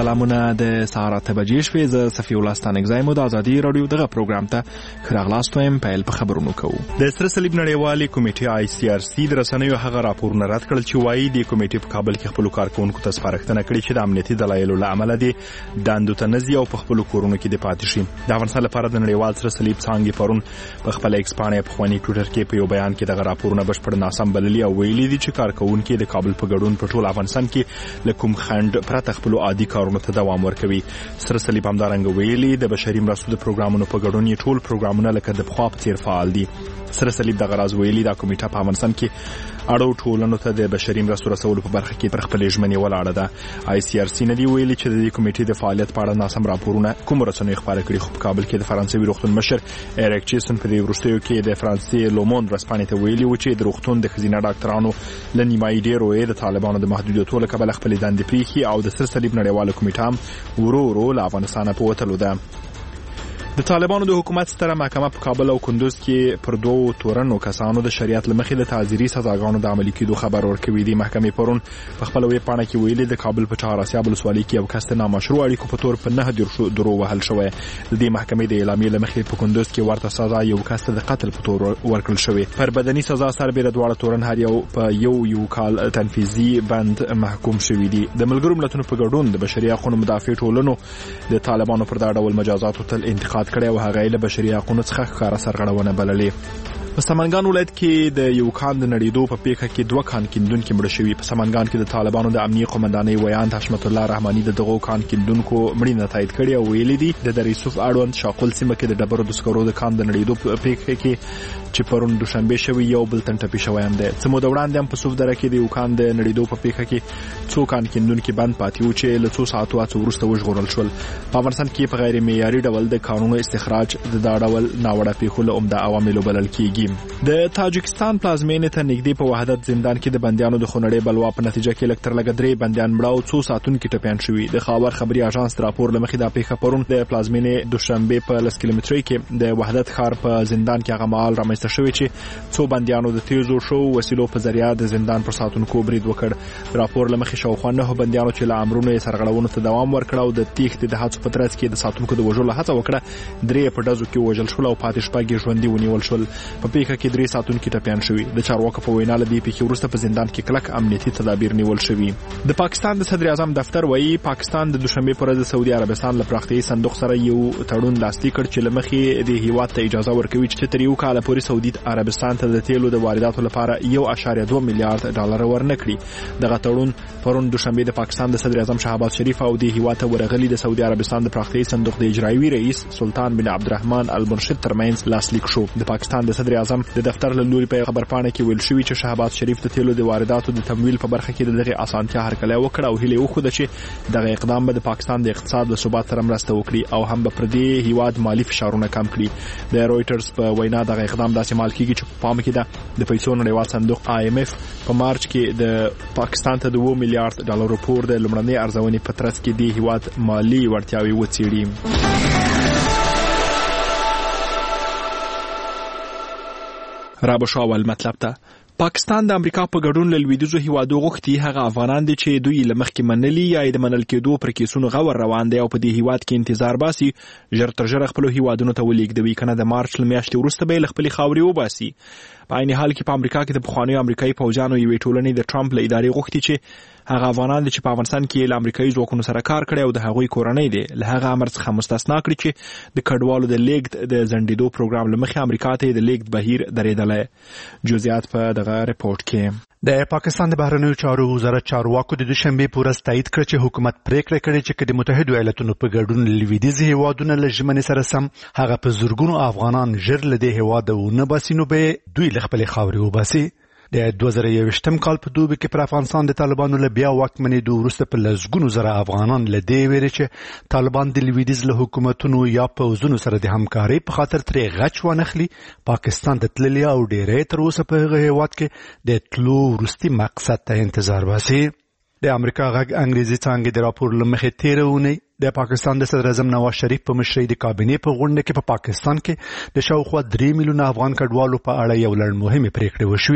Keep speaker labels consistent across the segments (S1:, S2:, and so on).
S1: سلامونه د سهار 8 بجې شوې. زه صفي الله ستانکزی مو د ازادي رادیو دغه پروګرام ته راغلاست وایم. پیل په خبرونو کوو. د سره صلیب نړیوالې کمیټې ICRC د رسنیو هغه راپورونه رد کړل چې وایي د کمیټې په کابل کې خپل کارکونکو ته سپارښتنه کړې چې د امنیتي دلایلو له امله د دندو ته نزي او په خپل کورونو کې د پاتې شي. د افغانستان لپاره د نړیوال سره صلیب څانګې پرون په خپل ایکس باندې په خواني ټویټر کې په یو بیان کې دغه راپورونه بشپړ ناسم بللي او ویلي دي چې کارکونکو د کابل په ګډون په ټول افغانستان کې له کوم خند پرته خپل عادي کارونو ته دوام ورکوي. سره صلیب همدارنګه ویلي د بشري مرستو د پروګرامونو په ګډون یې ټول پروګرامونه لکه د پخوا په څیر فعال دي. سره صلیب د غراز ویلي د کمیټه په افغانستان کې اړو ټولنو ته د بشري مرستو رسولو په برخه کې پر خپل ژمنې ولاړه ده. ICRC نه دی ویلي چې د کمیټې د فعالیت په اړه ناسم راپورونه کوم رسنیو خبرې کړي. خو په کابل کې د فرانسوي روغتون مشر ایریک چیسن په دې وروستیو کې د فرانسې لوموند رسپانې ته ویلي و چې د روغتون د ښځینه ډاکټرانو له نیمایي ډېرو یې د طالبانو د محدودیتونو له کبله خپلې دندې پریښي او د سره صلیب نړیواله کمیټه هم ورو ورو له افغانستانه په وتلو ده. د طالبانو د حکومت ستره محکمه په کابل او کندوز کې پر دوه تورنو کسانو د شریعت لمخې د تعزیري سزاګانو د عملي کېدو خبر ورکوي. د محکمې پرون په خپل ویب پاڼه کې ویلي د کابل په چهار اسیاب ولسوالۍ کې یو کس د نامشروع اړیکو په تور په 9 درو وهل شوی. د دې محکمې د اعلامیې لمخې په کندوز کې ورته سزا یو کس ته د قتل په تور ورکړل شوی. پر بدني سزا سربېره دواړه تورن هر یو په یو کال تنفیذي بند محکوم شوی دي. د ملګرو ملتونو په ګډون د بشري حقوقو مدافع ټولنو د طالبانو پر دا ډول مجازاتو تل انتقاد کړی او هغه بشري حقوقو څخه ښکاره سرغړونه بللې. په سمنګان ولایت کې د یو کان د نړیدو په پیښه کې 2 کان کیندونکو مړه شوي. په سمنګان کې د طالبانو د امنیه قومندانۍ ویاند حشمت الله رحماني د دغو کان کیندونکو مړینه تایید کړې او ویلي دي د دریسوف اړوند شاقل سیمه کې د ډبرو د سکرو د کان د نړیدو په پیښه کې چې پرون دوشنبه شوی یو بل تن ټپي شوی هم دی. څه موده وړاندې هم په صوف دره کې د یو کان د نړیدو په پیښه کې 2 کان کیندونکو بند پاتې و چې له 2 ساعتو وروسته وژغورل شول. په افغانستان کې په غیر معیاري ډول د قانونو استخراج د دا ډول ناوړه پیښو له عمده عواملو بلل کېږي. د تاجکستان پلازمینې ته نږدې په وحدت زندان کې د بندیانو د خونړۍ بلوا په نتیجه کې لکتر لګ 3 بندیان مړه او 2 ساتونکو ټپيان شوي. د خاور خبري اژانس راپور لمخې د پیښه پرون د پلازمینې دوشنبه په 10 کیلومتري کې د وحدت ښار په زندان کې هغه مال رامنځته شوی چې 2 بندیانو د تیزو شو وسیلو په ذریعہ د زندان پر ساتونکو برید وکړ. راپور لمخې شاوخوا 9 بندیانو چې له امرونو یې سرغړونو ته دوام ورکړ او د تیښتې د هڅو په ترڅ کې د ساتونکو د وژلو هڅه وکړه. 3 په ډزو کې وژل شول او پاتې شپږ ژوندۍ ونیول شول. په پیښه کې 3 ساتونکو ټپيان شوي. د چارواکو په وینا له دې پیښې وروسته په زندان کې کلک امنیتي تدابیر نیول شوي. د پاکستان د صدر اعظم دفتر وایي پاکستان د دوشنبه پر ورځ د سعودي عربستان له پراختیایي صندوق سره یو تړون لاسلیک کړ چې لمخې د هیواد ته اجازه ورکوي چې تر یو کال پورې سعودي عربستان ته د تیلو د وارداتو لپاره 1.2 میلیارډ ډالر ورنکړي. دغه تړون پرون دوشنبه د پاکستان د صدر اعظم شهباز شریف او د هیواد ته ورغلي د سعودي عربستان د پراختیایي صندوق د اجرایوي رئیس سلطان بن عبدالرحمن المرشد ترمنځ لاسلیک شو. د پاکستان د صدر اعظم د دفتر له لوري په خبرپاڼه کې ویل شوی چې شهباز شریف د تیلو د وارداتو د تمویل په برخه کې دغه اسانتیا هرکلی وکړ او هیله وکړه چې دغه اقدام به د پاکستان د اقتصاد له ثبات سره مرسته وکړي او هم به پر دې هیواد مالی فشارونه کم کړي. د رويټرز په وینا دغه اقدام داسې مال کیږي چې په پام کې ده د پیسو نړیوال صندوق IMF په مارچ کې د پاکستان ته 2 میلیارډ ډالر پور د لومړنۍ ارزونې په ترڅ کې د هیواد مالی وړتیاوي وڅېړي. رابشو اول مطلب ته پاکستان د امریکا په ګډون له لویدیځو هیوادو غوښتي هغه افغانان دي چې دوی له مخکې منلي یا د منل کېدو پر کیسونو غور روان دي او په دې هیواد کې انتظار باسي ژر تر ژره خپل هیوادونو ته ولیږدوي کنه د مارچ له میاشتې وروسته به خپل خاوري وباسي. په عین حال کې په امریکا کې د پخوانیو امریکایي فوجانو یوې ټولنې د ټرمپ له ادارې غوښتي چې هغه افغانان دي چې په افغانستان کې له امریکایي ځواکونو سره کار کړی او د هغوی کورنۍ دي له هغه امر څخه مستثنا کړي چې د کډوالو د لیږد د ځنډېدو پروګرام له مخې امریکا ته د لیږد بهیر درېدلی. جزئیات په دغه رپورټ کې.
S2: د پاکستان د بهرنیو چارو وزارت چارواکو د دوشنبه په ورځ تایید کړ چې حکومت پریکړه کړې چې د متحده ایالاتونو په ګډون لویدیځ هیوادونو له ژمنې سره سم هغه په زورګونو افغانان ژر له دې هیواده ونه باسي نو به دوی له خپل خاورې وباسي. د 2021م کال په دوبي کې پر افغانستان د طالبانو له بیا واکمنېدو وروسته په لسګونو زره افغانان له دې ویرې چې طالبان د لویدیځ له حکومتونو یا پوځونو سره د همکارۍ په خاطر ترې غچ وانخلي پاکستان د تللي او ډېرې تر اوسه په هغه هیواد کې د تلو وروستي مقصد ته انتظار باسي. د امریکا غږ انګریزي څانګې د راپور له مخې تېره اونۍ د پاکستان د صدر اعظم نواز شریف په مشرۍ د کابینې په غونډه کې په پاکستان کې د شاوخوا 3 میلیونه افغان کډوالو په اړه یو لړ مهمې پریکړې وشوې.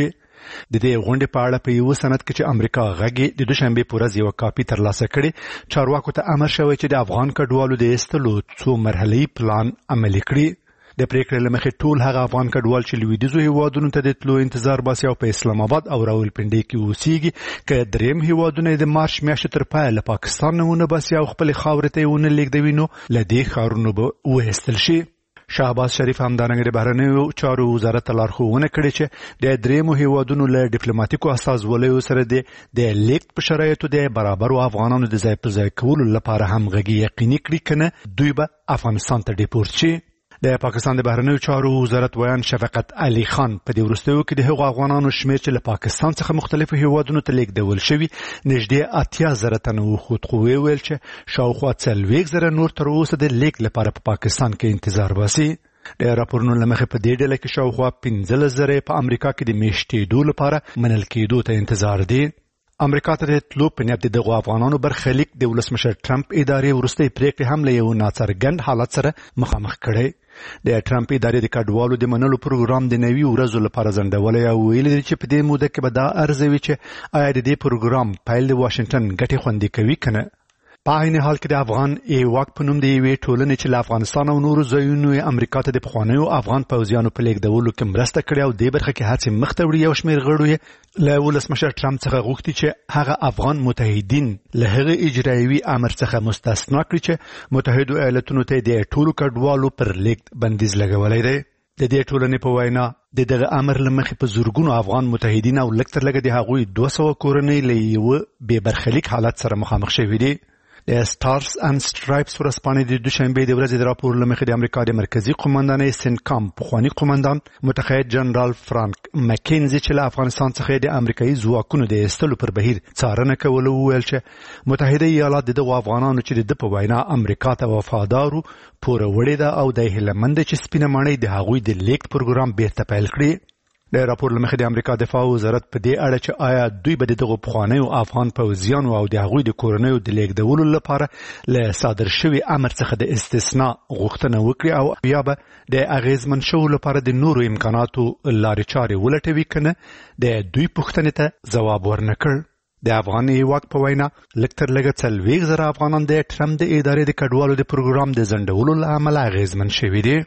S2: د دې غونډې په اړه په یو سند کې چې امریکا غږی د دوشنبه په ورځ یو کاپي ترلاسه کړي چارواکو ته امر شوی چې د افغان کډوالو د ایستلو څو مرحلي پلان عملي کړي. د پریکړې لمخې ټول هغه افغان کډوال چې لویدیځو هیوادونو ته د تلو انتظار باسي او په اسلام آباد او راولپنډي کې اوسېږي که دریم هیوادونه د مارچ میاشتې تر پایه له پاکستان نه ونه باسي او خپل خاورې ته ونه لیږدوي نو له دې ښارونو به وایستل شي. شهباز شریف همدارنګه د بهرنیو چارو وزارت ته لارښوونه کړې چې د دریمو هیوادونو له ډیپلوماټیکو استازولیو سره د لیږد په شرایطو د برابرو افغانانو د ځای په ځای کولو لپاره همغږي یقیني کړي کنه دوی به افغانستان ته ډیپورټ شي. د پاکستان د بهرنیو چارو وزارت ویان شفقت علي خان په دې وروستیو کې د هغو افغانانو شمېر چې له پاکستان څخه مختلفو هیوادونو ته لیږدول شوي نږدې 80,000 تنه وښود خو ویل چې شاوخوا 40,000 نور تر اوسه د لیږد لپاره په پاکستان کې انتظار باسي. د راپورونو له مخې په دې ډله کې شاوخوا 15,000 په امریکا کې د میشتېدو لپاره منل کېدو ته انتظار دي. امریکا ته د تلو په نیت دغو افغانانو برخلیک د ولسمشر ټرمپ ادارې وروستۍ پریکړې هم له یو ناڅرګند حالت سره مخامخ کړی. د ټرمپ ادارې د کډوالو د منلو پروګرام د نوي ورځو لپاره ځنډولی او ویلي دي چې په دې موده کې به دا ارزوي چې آیا د دې پروګرام پیل د واشنګټن ګټې خوندي کوي که نه. په عین حال کې د افغان ایواک په نوم د یوې ټولنې چې له افغانستان او نورو ځایونو یې امریکا ته د پخوانیو افغان پوځیانو په لیږدولو کې مرسته کړې او دې برخه کې هڅې مخته وړي. یو شمېر غړو یې له ولسمشر ټرمپ څخه غوښتي چې هغه افغان متحدین له هغه اجرایوي امر څخه مستثنا کړي چې متحدو ایالتونو ته د ټولو کډوالو پر لیږد بندیز لګولی دی. د دې ټولنې په وینا د دغه امر له مخې په زورګونو افغان متحدین او لږ تر لږه د هغوی 200 کورنۍ له یوه بې برخلیک حالت سره مخامخ شوي دي. د سټارز اند سټرایپس ورځپاڼې د دوشنبه د ورځې د راپور له مخې د امریکا د مرکزی قومندانۍ سنکام پخوانی قومندان متقاعد جنرال فرانک مکینزي چې له افغانستان څخه د امریکایي ځواکونو د ایستلو پر بهیر څارنه کوله وویل چې متحده ایالات دغو افغانانو چې د په وینا امریکا ته وفادارو پوره وړې ده او د هیلمند چې سپینه ماڼۍ د هغوی د لیږد پروګرام بیرته پیل کړي. د راپور لمخې د امریکا دفاع وزارت په دې اړه چې آیا دوی به دغه پخوانیو افغان پوځیانو او د هغوی د کورنیو د لیږدولو لپاره له صادر شوي امر څخه د استثنا غوښتنه وکړي او یا به د اغیزمن شو لپاره د نورو امکاناتو لارې چارې ولټوي کنه د دوی پوښتنې ته ځواب ورنکړ. د افغان ایواک په وینا لږ تر لږه 40,000 افغانان د ټرمپ د ادارې د کډوالو د پروګرام د ځنډولو له امله اغیزمن شوي دي.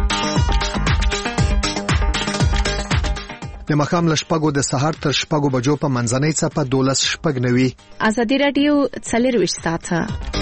S3: د مخام له شپږو د سهار تر شپږو بجو په منځنۍ څپه 12:09
S4: ازادي راډیو 24 ساعته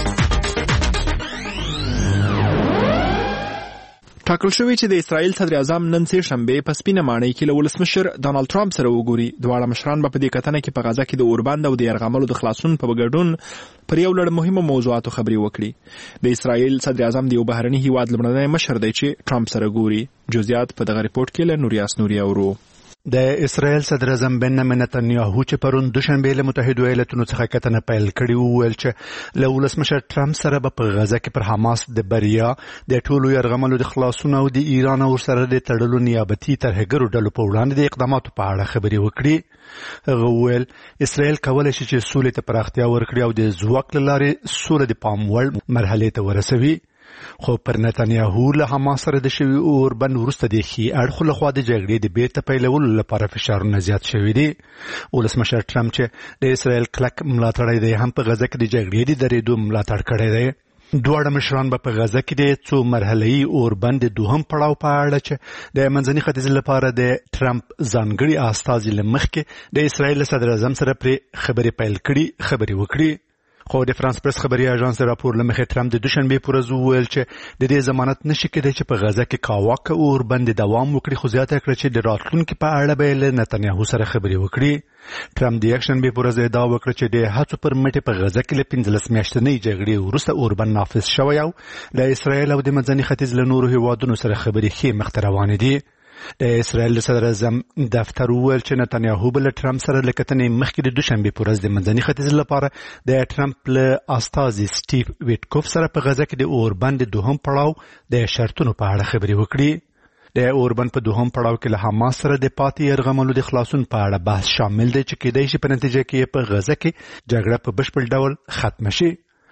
S1: ټاکل شوی چې د اسرائیل صدر اعظم نن سه شنبه په سپینه ماڼۍ کې له ولسمشر ډانلډ ټرمپ سره وګوري. دواړه مشران به په دې کتنه کې په غزا کې د اوربند او د یرغملو د خلاصون په ګډون پر یو لړ مهمو موضوعاتو خبري وکړي. د اسرائیل صدر اعظم د یو بهرني هیواد لمړنی مشر دی چې ټرمپ سره ګوري. جزئیات په دغه ریپورت کې له نوریاس نوري اورو.
S2: د اسرائیل صدر اعظم بنیامین نتنیاهو چې پرون دوشنبه له متحده ایالاتونو څخه کتنه پیل کړې وویل چې له ولسمشر ټرمپ سره به په غزا کې پر حماس د بریا د ټولو یرغملو د خلاصون او د ایران او سره د تړلو نیابتي ترهګرو ډلو په وړاندې د اقداماتو په اړه خبرې وکړي. هغه وویل اسرائیل کولی شي چې سولې ته پراختیا ورکړي او د ځواک له لارې سوله د پام وړ مرحلې ته ورسوي. خو پر نتنیاهو له حماس سره د شوي اوربند وروسته د ښي اړخو لخوا د جګړې د بیرته پیلولو لپاره فشارونه زیات شوي دي. ولسمشر ټرمپ چې د اسرائیل کلک ملاتړی دی هم په غزا کې د جګړې د درېدو ملاتړ کړی دی. دواړه مشران به په غزا کې د څو مرحله‌ای اوربند دوهم پړاو په اړه چې د منځني ختیځ لپاره د ټرمپ ځانګړي استازي له مخکې د اسرائیل صدر اعظم سره پر خبرې پیل کړي خبرې وکړي. خو د فرانس پریس خبري اژانس راپور لمخې ټرمپ د دوشنبه پر ورځ وویل چې د دې ضمانت نشي کېدای چې په غزا کې کاواکه اوربند دوام وکړي. خو زیاته کړه چې د راتلونکو په اړه به له نتنیاهو سره خبرې وکړي. ټرمپ د یکشنبه پر ورځ ادعا وکړه چې د هڅو پر مټ په غزا کې له 15 میاشتنۍ جګړې وروسته اوربند نافذ شوی او د اسرائیل او د منځني ختیځ له نورو هیوادونو سره خبرې ښې مخته روانې دي. د اسرائیل صدر اعظم دفتر وویل چې نتنیاهو به له ټرمپ سره له کتنې مخکې د دوشنبه پر ورځ د منځني ختیځ لپاره د ټرمپ له استازي سټیو ویټکوف سره په غزا کې د اوربند دوهم پړاو د شرطونو په اړه خبرې وکړي. د اوربند په دوهم پړاو کې له حماس سره د پاتې یرغملو د خلاصون په اړه بحث شامل دی چې کېدای شي په نتیجه کې په غزا کې جګړه په بشپړ ډول ختم شي.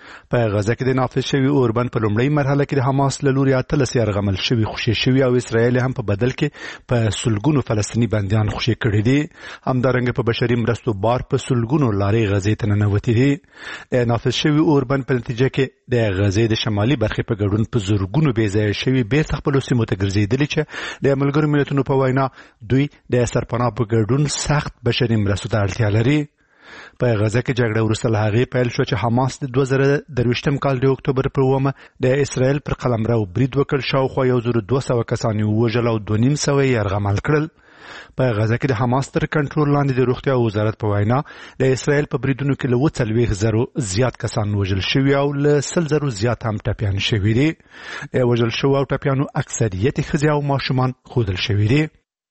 S2: په غزه کې د نافذ شوی اوربند په لومړۍ مرحله کې د حماس له لوري 13 یرغمل شوی خوشي شوی او اسرائیل هم په بدل کې په سلګونو فلسطینی بندیان خوشي کړي دي. همدارنګه په بشري مرستو بار په سلګونو لارې غزې ته ننوتې دي. د نافذ شوی اوربند په نتیجه کې د غزې د شمالي برخې په ګډون په زورګونو بې ځایه شوي بیرته خپلو سیمو ته ګرځېدلي چې د ملګرو ملتونو په وینا دوی د سرپناه په ګډون سخت بشري مرستو ته اړتیا لري. په غزه کې جګړه وروسته له هغې پیل شو چې حماس د 2023 کال د اکتوبر پر 9 د اسرائیل پر قلمرو برید وکړ. شاوخوا 1200 کسان ووژل او 2,500 یرغمل کړل. په غزه کې د حماس تر کنټرول لاندې د روغتیا وزارت په وینا د اسرائیل په بریدونو کې له 40,000 زیات کسان وژل شوي او له 100,000 زیات هم ټپیان شوي دي. وژل شوي او ټپیانو اکثریت ښځې او ماشومان ښودل شوي دي.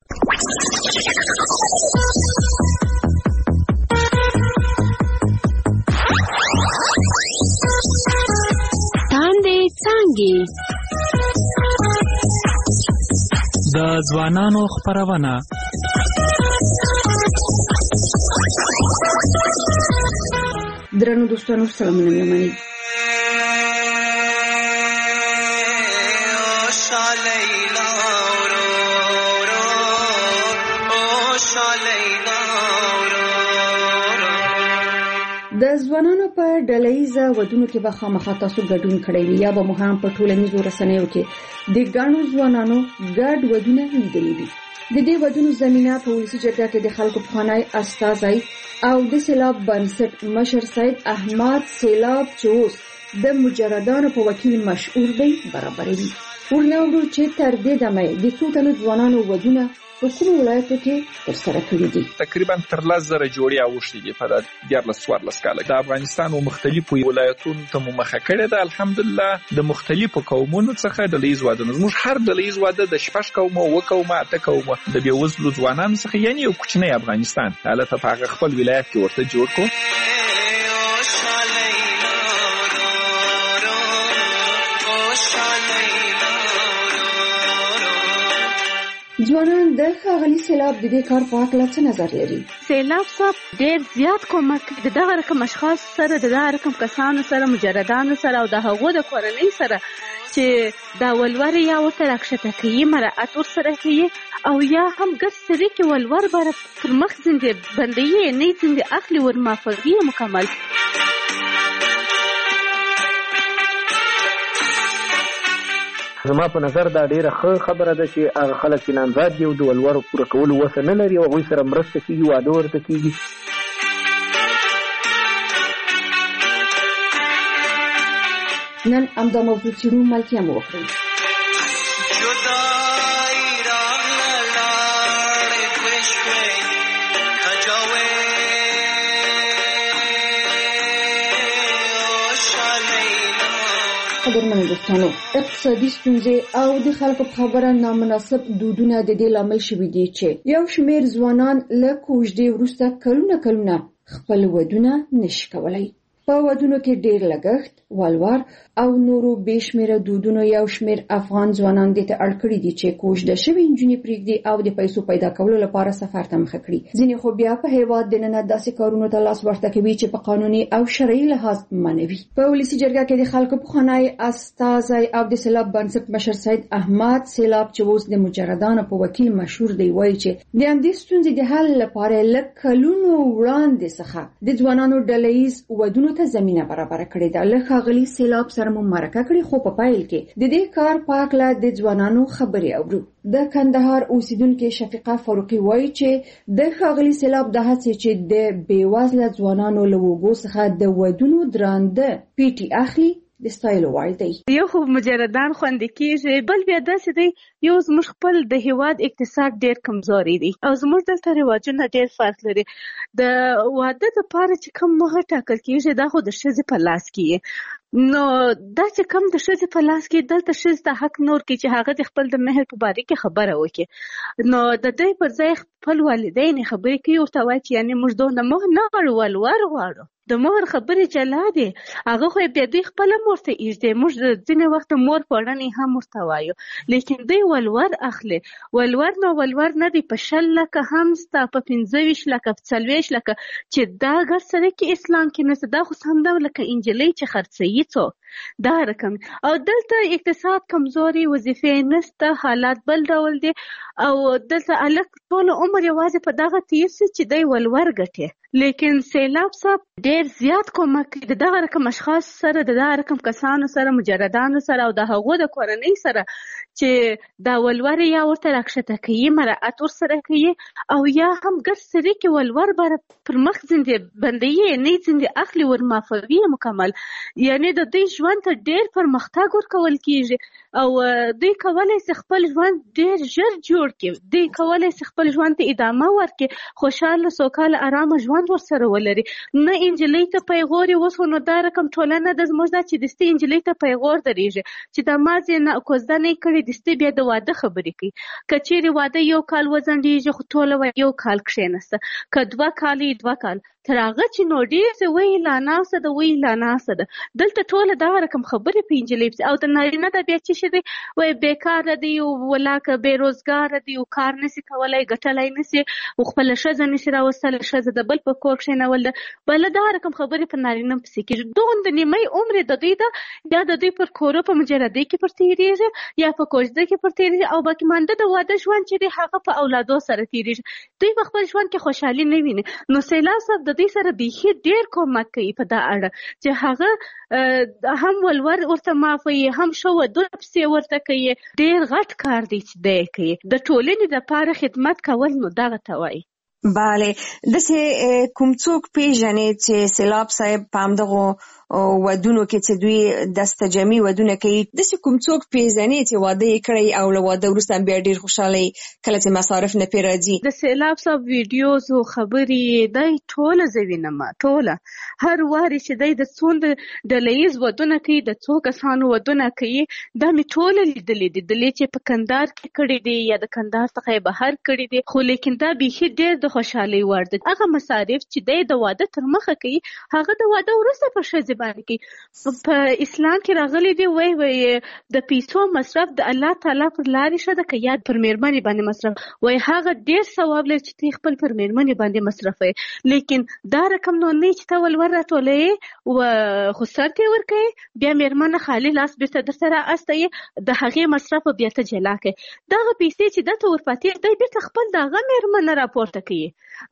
S5: د ځوانانو خپرونه
S6: درنو دوستانو سلامونه مې د ځوانانو په ډلهیزه ودونو کې به خامخا تاسو ګډون کړی وي یا به مو هم په ټولنیزو رسنیو کې د ګڼو ځوانانو ګډ ودونه لیدلي وي. د دې ودونو زمینه په ولسي جرګه کې د خلکو پخوانی استازی او د سیلاب بنسټ مشر سید احمد سیلاب چې اوس د مجردانو په وکیل مشهور دی برابروي. ورنوړو چې تر دې دمه د څو تنو ځوانانو ودونه په کومو ولایتو کې ترسره کړي دي.
S7: تقریبا تر 10,000 جوړې اوښتې دي په 14 کال د افغانستان او مختلفو ولایتونو ته مو مخه کړې ده. الحمدلله د مختلفو قومونو څخه ډلهیز واده زموږ هر ډلهیز واده د 6 قومه او قومه 8 قومه د بېوزلو ځوانانو څخه یعنی یو کوچنی افغانستان حالت په هغه خپل ولایت کې ورته جوړ کړو.
S6: ځوانان د ښاغلي سیلاب د دې کار په اړه څه نظر لري؟
S8: سیلاب صاحب ډېر زیات کومک د دغه رقم اشخاص سره د دغه رقم کسانو سره مجردانو سره او د هغو د کورنۍ سره چې دا ولور یا ورته راکښته کوي مراعات ورسره کوي او یا هم ګډ سړي کې ولور بره پر مخ ځینې بندوي نه ځینې اخلي ورمافوي مکمل.
S9: زما په نظر دا ډیره ښه خبره ده چې هغه خلک چې نامزاد دي او د ولورو پوره کولو وسه نه لري او هغوی سره مرسته کېږي واده ورته کېږي.
S6: نن همدا موضوع څېړو ملتیا مو وکړئ. قدرمنو دوستانو اقتصادي ستونزې او د خلکو په خبره نامناسب دودونه د دې لامل شوي دي چې یو شمېر ځوانان له کوژدې وروسته کلونه خپل ودونه نشي کولی. په ودونو کې ډېر لګښت، ولور او نورو بېشمېره دودونو یو شمېر افغان ځوانان دې ته اړ کړي دي چې کوژده شوې نجونې پرېږدي او د پیسو پیدا کولو لپاره سفر ته مخه کړي. ځینې خو بیا په هېواد دننه داسې کارونو ته لاس ورته کوي چې په قانوني او شرعي لحاظ منع وي. په ولسي جرګه کې د خلکو پخوانی استازی او د سیلاب بنسټ مشر سید احمد سیلاب چې اوس د مجردانو په وکیل مشهور دی وایي چې د همدې ستونزې د حل لپاره له کلونو وړاندې څخه د ځوانانو ډلهییز ودونو ته زمینه برابره کړې ده. له ښاغلي سیلاب سره مو مرکه کړې خو په پایل کې د دې کار په هکله د ځوانانو خبرې اورو. د کندهار اوسیدونکې شفیقه فاروقي وایي چې د ښاغلي سیلاب د هڅې چې د بېوزله ځوانانو له اوږو څخه د ودونو درانده پیټي اخلي د ستایلو وړ دی.
S8: یو خو مجردان خوندې کېږي، بل بیا داسې دی یو زموږ خپل د هېواد اقتصاد ډېر کمزوري دی او زموږ دلته رواجونه ډېر فرق لري. د واده دپاره چې کوم مهر ټاکل کېږي دا خو د ښځې په لاس کې نو دا چې کوم د ښځې په لاس کې دلته ښځې ته حق نور کې چې هغه د خپل د مهر په باره کې خبره وکړي. نو د دې پر ځای خپل والدین خبرې کوي ورته وایي چې یعنې موږ دونه مهر نه غواړو ولور غواړو. د مور خبرې جلا دي، هغه خو بیا دوی خپل مور ته ایږدي. موږ ځینې وخت مور پړنې هم ورته وایو، لیکن دوی ولور اخلي. ولور نو ولور نه دی، په 10 لکه هم ستا، په 25 لکه، په 40 لکه، چې دا ګر سره کې اسلام کې نشته. دا خو هم دا لکه انجلۍ چې خرڅوي څوک، دا رقم. او دلته اقتصاد کمزوري، وظیفې نشته، حالات بل ډول دي. او دلته الک ټول عمر یوازې په دغه تیر سي چې دی ولور ګټي. لیکن سیلاب صاحب ډیر زیات کومک کوي د دغه رقم اشخاص سره، د دغه رقم کسانو سره، مجردانو سره، او د هغو د کورنۍ سره چې دا ولور یا ورته راکښته کوي، مراعات ورسره کوي، او یا هم ګډ سري کې ولور بر پر مخ زندې بندي نه زندې اخلي ورمافوي مکمل. یعنی د دوی ژوند ته ډیر پرمختګ ورکول کیږي، او دوی کولای شي خپل ژوند ډیر ژر جوړ کړي. دوی کولای شي خپل ژوند ته ادامه ورکړي، خوشاله سوکاله آرامه ژوند ورسره ولري. نه انجلۍ ته پیغور اوس نو دا رقم ټولنه د زموږ دا چې دستي انجلۍ ته پیغور درېږي چې د مازې نه کوزده نه کړي، دستي بیا د واده خبرې کوي. که چیرې واده 1 کال وځنډېږي خو ټوله 1 کال کښېنسته، که 2 کال 2 کال تر هغه چې نو ډېر څه وایي لا ناسته ده، وایي لا ناسته ده. دلته ټوله دغه رقم خبرې په انجلۍ پسې. او د نارینه ده بیا څه شي دی، وایي بېکاره دی، ولاکه بېروزګاره دی، او کار نسي کولی، ګټلی نسي، او خپله ښځه نسي راوستلی، ښځه د بل په کور کښېنول ده. بله دغه رقم خبرې په نارینه پسې کېږي. دومره نیمۍ عمر د دوی ده، یا د دوی پر کورو په مجردۍ کې پر تېرېږي، یا په کوژده کې پر تېرېږي، او باقي مانده د واده ژوند چې دی هغه په اولادو سره تېرېږي. دوی په خپل ژوند کې خوشحالي نه ویني. نو سیلاب صاحب د دوی سره بیخي ډېر کومک کوي په دا اړه چې هغه هم ولور ورته معافوي، هم ښه ودونه پسې ورته کوي. ډېر غټ کار دی چې دی کوي. د ټولنې دپاره خدمت کول نو دغه ته وایي.
S10: بله، داسې کوم څوک پیژنې چې سیلاب صاحب په همدغو ودونو کې چې دوی دستجمعي ودونه کوي، داسې کوم څوک پیژنې چې واده یې کړی او له واده وروسته بیا ډېر خوشحاله کله چې مصارف نه پرې راځي؟
S8: د سیلاب صاحب ویډیوز او خبرې دی ټوله زه وینم، ټوله هر وارې چې دی د څومره ډله ییز ودونه کوي، د څو کسانو ودونه کوي، دا مې ټوله لیدلې دي. دلې چې په کندهار کې کړي دي یا د کندهار څخه یې بهر کړي دي، خو لیکن دا بیخي ډېر د خوشحالۍ وړ دی. هغه مصارف چې دی د واده تر مخه کوي، هغه د واده وروسته په ښځې باندې کوي. په اسلام کې راغلي دي وایي د پیسو مصرف د الله تعالی پر لارې ښه ده، که یا پر مېرمنې باندې مصرف، وایي هغه ډېر ثواب لري چې ته خپل پر مېرمنې باندې مصرفوي. لیکن دا رقم نو نه چې ته ولور راټولوې خو سر ته یې ورکوې، بیا مېرمنه خالي لاس بېرته درته رااستوي، د هغې مصرف بیا ته جلا کوي. دغه پیسې چې دته ورپاتې دی بېرته خپل د هغه مېرمنه راپورته کوي،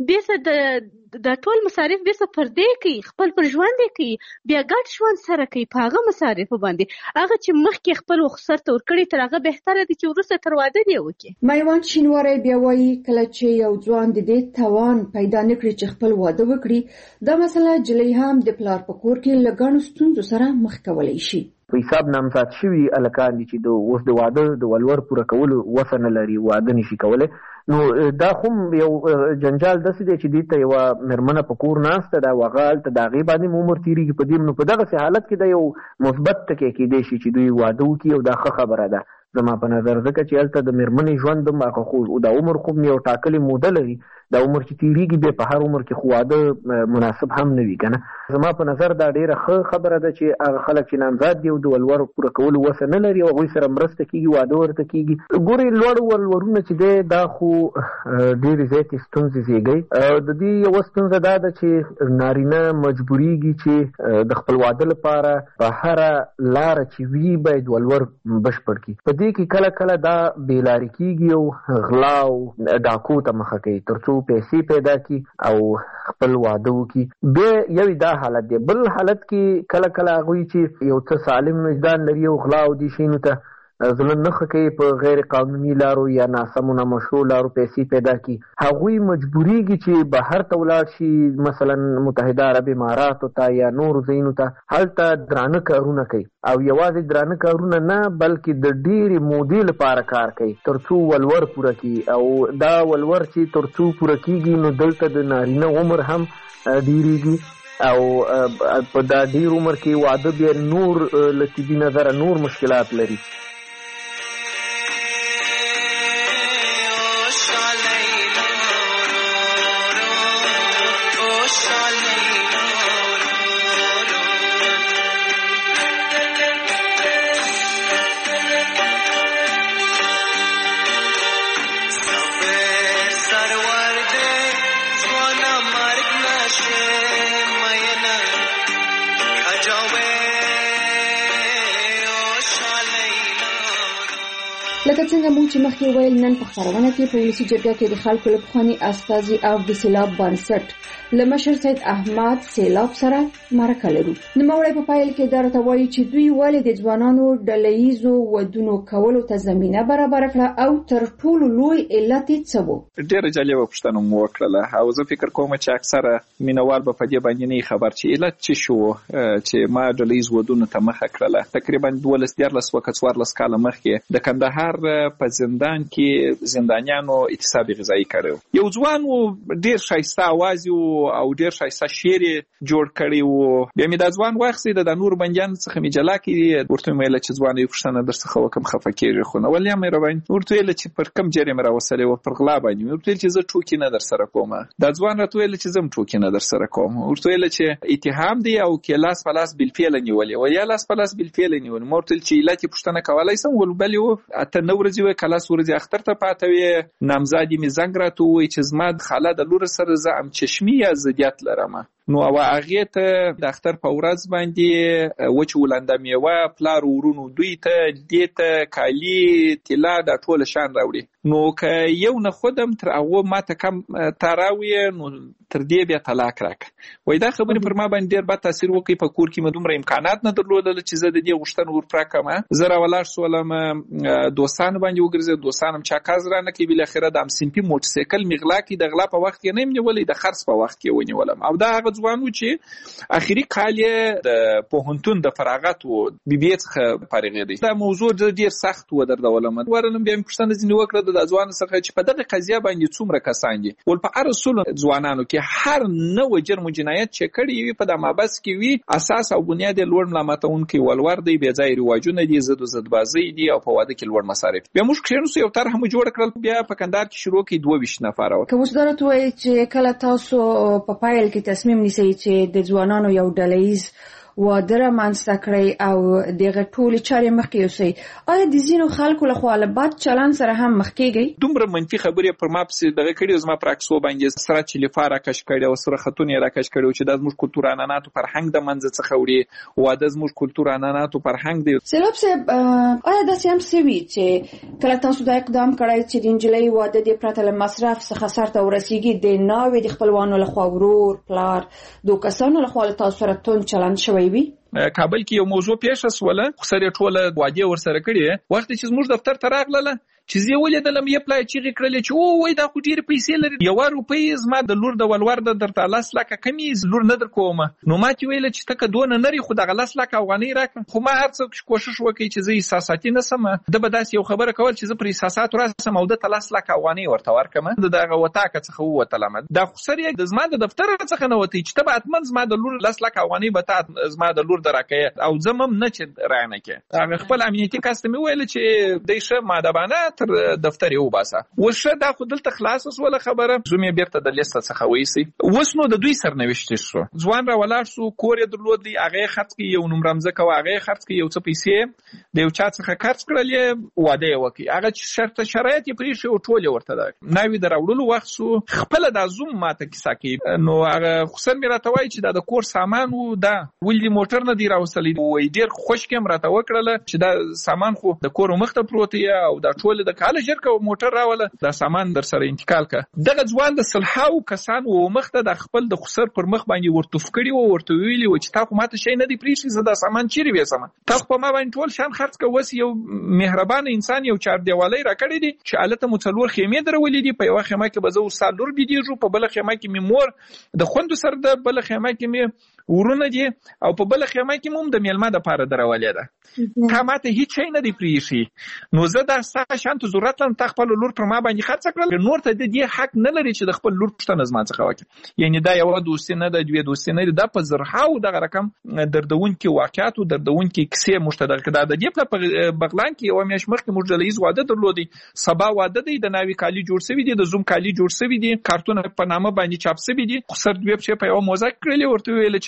S8: بېرته د ټول مصارف بېرته پر دې کوي، خپل پر ژوند یې کوي، بیا ګډ ژوند سره کوي په هغه مصارفو باندې. هغه چې مخکې خپل رخصت ته ورکړي تر هغه بهتره دي چې وروسته تر واده دې وکړي.
S6: میوند شینواری بیا وایي کله چې یو ځوان د دې توان پیدا نه کړي چې خپل واده وکړي، دا مسله جلۍ هم د پلار په کور کې له ګڼو ستونزو سره مخ کولی شي.
S9: په حساب نامزاد شوي هلکان دي چې اوس د واده د ولور پوره کولو وسه نه لري، واده نشي کولی. نو دا خو یو جنجال داسې دی چې دې ته یوه مېرمنه په کور ناسته ده او هغه هلته د هغې باندې عمر تېرېږي په دې. نو په دغسې حالت کې دا یو مثبت ټکی کېدی شي چې دوی واده وکړي، او دا ښه خبره ده زما په نظر، ځکه چې هلته د مېرمنې ژوند هم هغه خو دا عمر خو یو ټاکلې موده لري، دا عمر چې تېرېږي بیا په هر عمر کې خو واده مناسب هم نه وي که نه. زما په نظر دا ډېره ښه خبره ده چې هغه خلک چې نامزاد دي او د ولور پوره کولو وسه نه لري او هغوی سره مرسته کېږي، واده ورته کېږي. ګورې لوړ ولورونه چې دی دا خو ډېرې زیاتې ستونزې زېږوي. د دې یوه ستونزه دا ده چې نارینه مجبورېږي چې د خپل واده لپاره په هره لاره چې وي باید ولور بشپړ کړي. په دې کې کله کله دا بېلارې کېږي او غلا او ډاکو ته مخه کوي تر څو پیسې پیدا کړي او خپل واده وکړي. بیا یو دا حالت دی. بل حالت کې کله کله هغوی چې یو څه سالم وجدان لري او غلا او دې شیانو ته زړه نه ښه کوي، په غیر قانوني لارو یا ناسمو نامشروع لارو پیسې پیدا کړي، هغوی مجبورېږي چې بهر ته ولاړ شي، مثلا متحده عرب اماراتو ته یا نورو ځایونو ته، هلته درانه کارونه کوي او یوازې درانه کارونه نه بلکې د ډېرې مودې لپاره کار کوي تر څو ولور پوره کړي. او دا ولور چې تر څو پوره کېږي نو دلته د نارینه عمر هم ډېرېږي او په دا ډېر عمر کې واده بیا نور له طبي نظره نور مشکلات لري.
S6: لکه څنګه مو چې مخکې ویل نن په خبرونه کې په ولسی جرګه کې د خلکو له پخواني استازي او د سیلاب بنسټ له مشر سید احمد سیلاب سره مرکه لرو. نوموړی په پایل کې درته وایي چې دوی ولې د ځوانانو ډلهیزو ودونو کولو ته زمینه برابر کړه او تر ټولو لوی علت یې څه و.
S7: ډېره جالبه پوښتنه مو وکړله او زه فکر کوم چې اکثره مینوال به په دې باندې نه خبر چې علت څه شو چې ما ډلهیز ودونو ته مخه کړله. تقریبا 12-14 کاله مخکې د کندهار په زندان کې زندانیانو اعتصاب غذایی کړو. یو ځوان و ډېر ښایسته اواز او ډېر ښایسته شعر جوړ کړی و. بیا مې دا ځوان واخیست د نور بندیانو څخه مې جلا کړي. ورته مې ویل چې ځوان یو پوښتنه درڅخه وکړم خفه کېږې خو نه ولې مهرباني. ورته ویل چې پر کوم جرم راوستلی و پر غلا باندې. مې ورته ویل چې زه ټوکې نه درسره کوم. دا ځوان راته ویل چې زه هم ټوکې نه درسره کوم. ورته ویل چې اتهام دی او کې لاس په لاس بالفعل نیولې و یا لاس په لاس بالفعل نیولې. مې ورته ویل چې علت یې پوښتنه کولی شم ول بلې و 8 ورځې وې کلاس ورځې اختر ته پاته وې. نامزادي مې زنګ راته وویل چې زما د خاله د لور سره زه ام چشمي یا ضدیت لرم. نو او هغه ته د اختر په ورځ باندې وچ ولنده میوه پلار ورونو دوی ته دیته کالی طلا د ټول شان راوړي. نو که یو نه خودم تر هغه ماته کم تراوی نو تر دې بیا طلاق راک. وای دا خبره پر ما باندې ډیر بد تاثیر وکړي. په کور کې مې دومره امکانات نه درلودل چې زه د دې غوښتنه ورپراکم. زه راولاړ سولم دوستان باندې وګرځم. دوستانم چا کاز را نه کوي. بل اخره د امسمپي موټرسایکل میغلا کې د غلا په وخت کې نه نیولې د خرڅ په وخت کې ونیولم. او دا هغه ځوانو چې اخیری کال د پوهنتون د فراغت و بي بي څخه فارغ دي. دا موضوع ډیر سخت و درولم. ورنم بیا پښتنه ځنی وکړه د ځوان څخه چې په دغه قضیه باندې څومره کسان دي. ول په ارسل ځوانانو کې هر نوې جرم جنایت چې کړي وي په د مابس کې وي اساس او بنیاد لوړ ملامتون کې ولور دی بیا ځای رواجونه دي زد و زد بازي دي او په واده کې لوړ مصارف. بیا موږ کښینو یو طرح مو جوړ کړل. بیا په کندهار کې شروع کې 22 نفر.
S6: که اوس درته وایي چې کله تاسو په پایل کې تصمیم نیسئ چې د ځوانانو یو ډلهیز واده رامنځته کړئ او دغه ټولې چارې مخکې یوسئ، آیا د ځینو خلکو لخوا له بد چلند سره هم مخ کېږئ؟
S7: دومره منفي خبرې پر ما پسې دغه کړي زما پر عکسو باندې سره چلیفا راکش کړي او سره خطونه یې راکش کړي چې دا زموږ کلتور عنعناتو فرهنګ د منځ څخه وړي. واده زموږ کلتور عنعناتو فرهنګ دی.
S6: سیلاب صاحب آیا داسې هم سوي چې کله تاسو دا اقدام کړی چې د نجلۍ واده دې پرته له مصرف څخه سرته ورسیږي د ناوې د خپلوانو لخوا ورور پلار دو کسانو لخوا له تاسو سره تون چلند شوی وي؟
S7: کابل کې یو موضوع پیښه سوله خو سره ټوله واده ورسره کړي. وخت چې زموږ دفتر ته راغله چې زه ولیدلم یې پلای چیغې کړلې چې او وای دا خو ډېرې پیسې لري 1 روپۍ زما د لور د ولور د درته 10 لکه کمې لور نه در کوم. نو ما چې ویل چې تکه دونه نری خو د 10 لکه افغانۍ راکړه. خو ما هر څه کوشش وکړ چې زه احساساتي نه سم. د به داسې یو خبره کول چې زه پر احساسات راسم او د 10 لکه افغانۍ ورته ورکم. دغه وتاکه څخه ووتلم. دا خو سره د زما د دفتر څخه نه وتی چې ته اتمن زما د لور 10 لکه افغانۍ به ته زما د لور دراکې او زمم نه چې رانه کې. هغه خپل امنیتي کاستمي ویل چې دیشه مادبانه تر دفتر یو باسه. وشه دا خو دلته خلاص وسوله خبره. زمي بیرته د لیست څخه وېسي. وسنو د دوی سرنوشت شو. ځوان را ولاړ سو کور یې درلودلی هغه خرڅ کی یو نمرمزه کو هغه خرڅ کی یو څه پیسې د یو چا څخه خرڅ کړلې واده وکي. هغه شرط شرایط یې پرې شو ټول ورته دا ناوی دراوړلو وخت سو خپل د زوم ماته کیسه کی. نو هغه خسر مې راته وای چې دا د کور سامان وو دا ولې موټر نه دی راوستلی وای ډیر خوشکم راته وکړله چې دا سامان خو د کور مخ ته پروت دی او دا ټول د کال جرکه موټر راوله دا سامان در سره انتقال کا. دغه ځوان د صلحاو کسان و مخته د خپل د خسر پر مخ باندې ورتوف کړي و ورته ویلي و چې تا خو ماته شي نه دی پریښی زه دا سامان چیرې وېسم. تا خو ما باندې ټول شان خرڅ کو وس یو مهربان انسان یو چار دیوالۍ را کړی دی چې الته مڅلور خیمه درولې دي. په یو خیمه کې به زه وسال لور بيدیږو په بل خیمه کې می مور د خوند سره د بل خیمه کې می ورونه دي او په بل خیمه کې موږ د میلمه د پاره درولې ده. تا ماته هیڅ شي نه دی پریښی. نو زه دا شانت ضرورت لرم تا خپل لور پر ما باندې خرڅ کړل. نور ته د دې حق نه لري چې د خپل لور پښتنه زما څخه وکړي. یعنی دا یو دوستي نه ده دوی دوستي نه ده په زرهاو دغه رقم دردون کې واقعیت او دردون کې کیسې مشترک ده. د دې په بغلان کې یو میاش مخکې موږ جلیز واده درلودي. سبا واده دی د ناوی کالی جوړ شوی دی د زوم کالی جوړ شوی دی کارتون په نامه باندې چاپ شوی دی. خسر دوی په یو موزه کړلې ورته ویل چې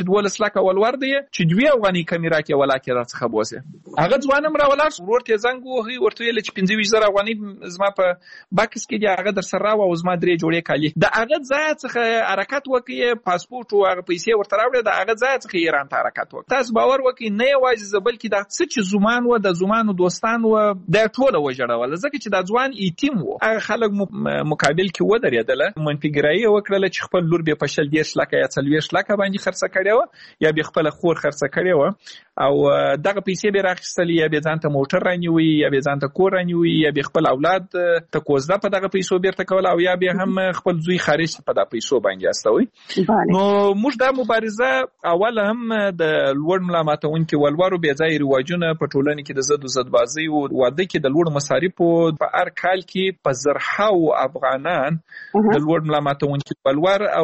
S7: 12 لک ولور دی چې 2 افغاني کمی راکې ولاکې را څخه بوسه هغه ځوانم را ولاړ ورور ته زنګ وهي ورته ویل چې 25000 افغاني زما په باکس کې دی هغه در سره او زما 3 جوړې کالي د هغه ځای څخه حرکت وکړي پاسپورت او هغه پیسې ورته راوړي د هغه ځای څخه ایران ته حرکت وکړي تاسو باور وکړئ نه یوازې بلکې د څه چې زمان و د زمانو دوستان و د ټوله وجړول ځکه چې د ځوان ایتیم و هغه خلک مقابل کې ودرېدل منفګرایي وکړل چې خپل لور به په 10 لک یا 40 لک باندې خرڅ کړي و یا به خپل خور خرڅ کړي و او دغه پیسې به راخستل یا به ځان ته موټر رانیوي یا به ځان ته کور رانیوي یا به خپل اولاد ته کوزده په دغه پیسو بیرته کول او یا به هم خپل زوی خارج په دغه پیسو باندې استوي نو موږ دا مبارزه اول هم د لوړ ملامتونکو ولورو به ځای رواجونه په ټولنه کې د زد زدبازي او واده کې د لوړ مصارفو په هر کال کې په زرحاو افغانان د لوړ ملامتونکو ولور او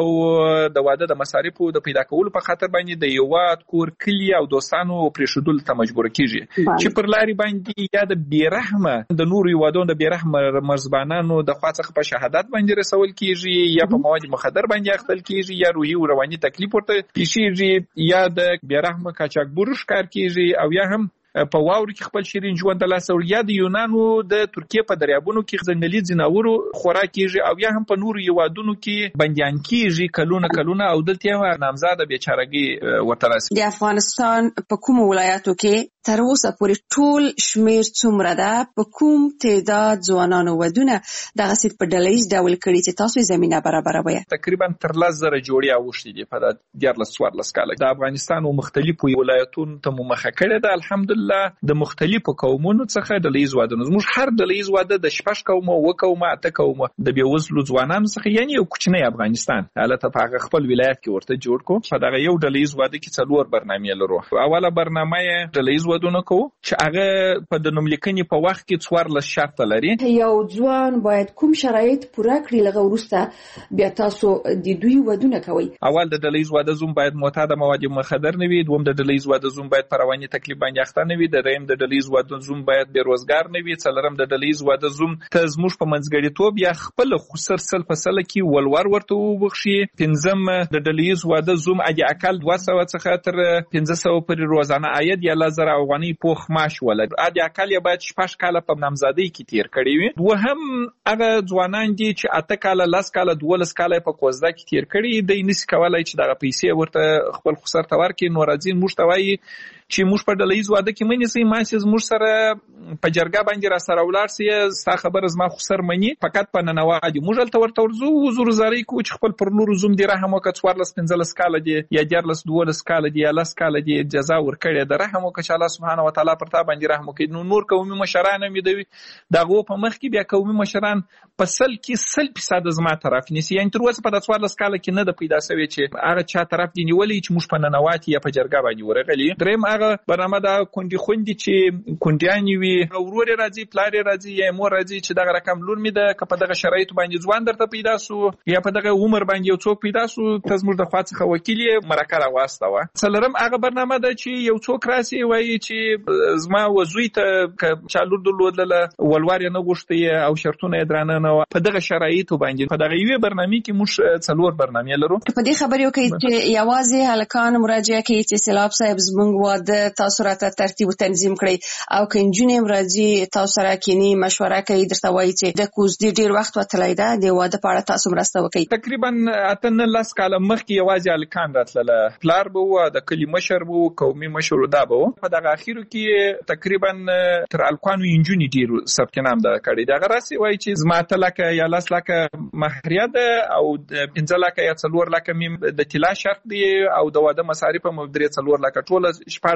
S7: د واده د مصارفو د پیدا کولو په خاطر باندې د یوات کور کلی او دوستانو پرېښودل ته مجبور کیږي چې پر لاري باندې یا د بیرحمه د نور یوادون د بیرحمه مرزبانانو د خوا څخه په شهادت باندې رسول کیږي یا په مواد مخدر باندې اخته کیږي یا روحي او رواني تکلیف ورته پیښیږي یا د بیرحمه قاچاقبر ښکار کیږي او یا هم په واورو کې خپل شیرین ژوند د لاس وړیا د یونانو د ترکیه په دریابونو کې ځنګلي ځناورو خوراک کیږي او یا هم په نورو یوادونو کې بنديان کیږي کلونه او دلته نامزاد بیچارهګي ورته راسي
S10: د افغانستان په کوم ولایتو کې تر اوسه پورې ټول شمیر څومره ده په کوم تعداد ځوانانو ودونه دغه سیټ په ډلهیز ډول کړي چې تاسو زمينه برابروي
S7: تقریبا تر 10,000 جوړې اوښتي دي په 14 کال د افغانستان او مختلفو ولایتونو ته مخه کړې ده الحمدلله د مختلفو قومونو څخه د لیز واده زموږ هر د لیز واده د شپږ قومه و قومه اته قومه د بیوزلو ځوانانو څخه یعنی یو کوچنی افغانستان حالت په خپل ولایت کې ورته جوړ کو په دغه یو د لیز واده کې څلور برنامه لرو اوله برنامه د لیز ودونه کو چې هغه په د نوملیکنې په وخت کې 14 شرط لري
S6: یو ځوان باید کوم شرایط پوره کړي لغه ورسته بیا تاسو د دوی ودونه کوي
S7: اول د لیز واده زوم باید معتاد مواد مخدر نه وي دوم د لیز واده زوم باید پرواني تکلیف باندې اخته نه وي دریم د ډلیز واده زوم باید بیروزګار نه وي څلورم د ډلیز واده زوم ته زموږ په منځګړیتوب یا خپل خسر سل فصله کې ولور ورته وبخشي پنځم د ډلیز واده زوم اګه اقل 200 څخه تر 1500 پر روزانه عاید یا 1000 افغاني پوخ معاش ولر اګه اقل یا باید 6 کاله په نامزادۍ کې تیر کړی وي وهم هغه ځوانان دي چې اته کاله 10 کاله 12 کاله په کوزده کې تیر کړی د نس کولای چې دغه پیسې ورته خپل خسر تور کې نو راځي مشتوي چې موږ په ډلهیز واده کې منې سي ماسه موږ سره په جرګه باندې را سره ولار سي ستا خبر زما خسر مني فقط په ننوادي موږ ته ورته ورزو حضور زاري کو چې خپل پر نور زوم دی رحم وکړ 14 کال دی یا 12 کال دی یا 10 کال دی جزا ورکړي د رحم وکړي الله سبحانه و تعالی پر تا باندې رحم وکړي نور قومي مشران هم دی دغه په مخ کې بیا قومي مشران په سل کې 100% زما طرف نيسي یعنی تر اوسه په 14 کال کې نه د پیدا شوی چې هغه چا طرف دی نیولې چې موږ په ننواتي یا په جرګه باندې ورغلي دریم هغه برنامه دا خوندي چې کونډیانی وي ورور راځي پلار راځي یا مور راځي چې دغه رقم لور می ده که په دغه شرایط باندې ځوان درته پیدا سو یا په دغه عمر باندې یو څوک پیدا سو تاسو د خواڅه وکیل مرکه راوسته و څلورم هغه برنامه ده چې یو څوک راسي وایي چې زما وزوی ته چالور دلودله ولوار نه غوښتي او شرطونه درانه نه په دغه شرایط باندې په دغه یوه برنامه کې موږ څلور برنامه لرو
S10: په دې خبرې کوي چې یوازې هلکان مراجعه کوي چې سیلاب صاحب زمونږ واده تاسو راته ترتیب تنظیم کړئ او کنجونې مرضی تاسو سره کینی مشوره کوي درته وایي چې د کوزدي ډیر وخت وتلای دا د واده په اړه تاسو مرسته وکړئ
S7: تقریبا اتن لاس کاله مخکې یوازې الکان راتله پلار به د کلی مشر به قومي مشر دا به په دغه اخیرو کې تقریبا تر الکانو انجونی ډیر ثبت نام دا کړی دا راسي وایي چې زما تلکه یا لاس لکه مهریه ده او 15 لکه یا 4 لکه مم د طلا شرط دی او د واده مصارف هم درې 4 لکه ټول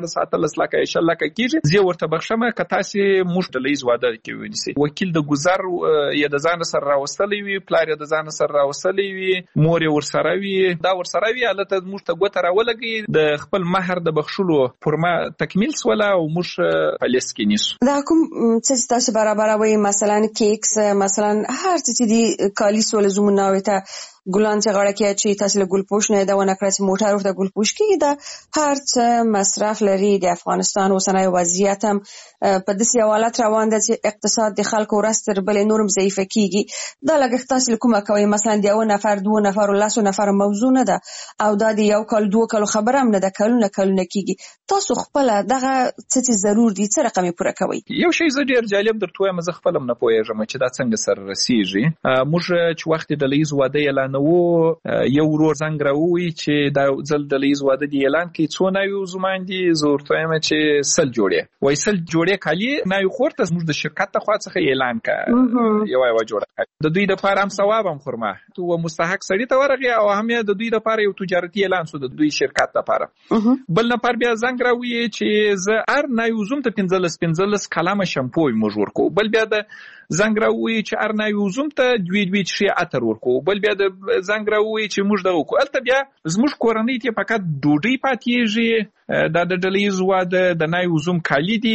S7: 14 لکه 10 لکه کیږي زه ورته بخښم که تاسو مشتلیز واده کې ونیسي وکیل د گذر یا د ځان سره راوستلې وي پلار د ځان سره راوستلې وي مور ورسره وي دا ورسره وي البته موږ ته ګوته راولګي د خپل مہر د بخښلو پرما تکمیل سوله او موږ پالیس کې نیسو
S10: دا کوم څه تاسو برابروي مثلا کیکس مثلا هر څه چې دی کالی سول زمونه وته ګلان چې غاړه کې چې تاسو له ګلپوش نه دا ونه کړی موټر ورته ګلپوش کېږي دا هر څه مصرف لري. د افغانستان اوسنی وضعیت هم په داسې حالت روان دی چې اقتصاد د خلکو ورځ تر بلې نورم ضعیفه کېږي. دا لګښت تاسو کومه کوي؟ مثلا د یو نفر 2 نفر 10 نفر موضوع نه ده او دا د یو کال 2 کال خبره هم نه ده، کلونه کېږي. تاسو خپل دغه څه ضرور دي څه رقم پوره کوي؟
S7: یو شی زه ډیر جالب درته وایم، زه خپل هم نه پوهیږم چې دا څنګه سره رسیږي. موږ چې وخت د لیز واده اعلانوو یو ورور زنګ راووي چې دا ځل د لیز واده دی اعلان کوي څو نوي زومان دي. زه ورته وایم چې 100 جوړې وای 100 جوړې کالي نوي خورته زموږ د شرکت ته خوا څخه اعلان کړ یو جوړه د دوی د لپاره هم ثواب هم خورما تو مستحق سړی ته ورغی او هم د دوی د لپاره یو تجارتي اعلان سو د دوی شرکت لپاره. بل نفر بیا زنګ راووي چې زه ار نوي زوم ته 15 کلمه شامپو موږ ورکو. بل بیا د زنګ راووي چې ار نوي زوم ته دوی شي اتر ورکو. بل بیا د زنګ راووي چې موږ دغه کو الته بیا زموږ کورنۍ ته فقط ډوډۍ پاتېږي. دا د ډلیز واده د نوي زوم کالی دي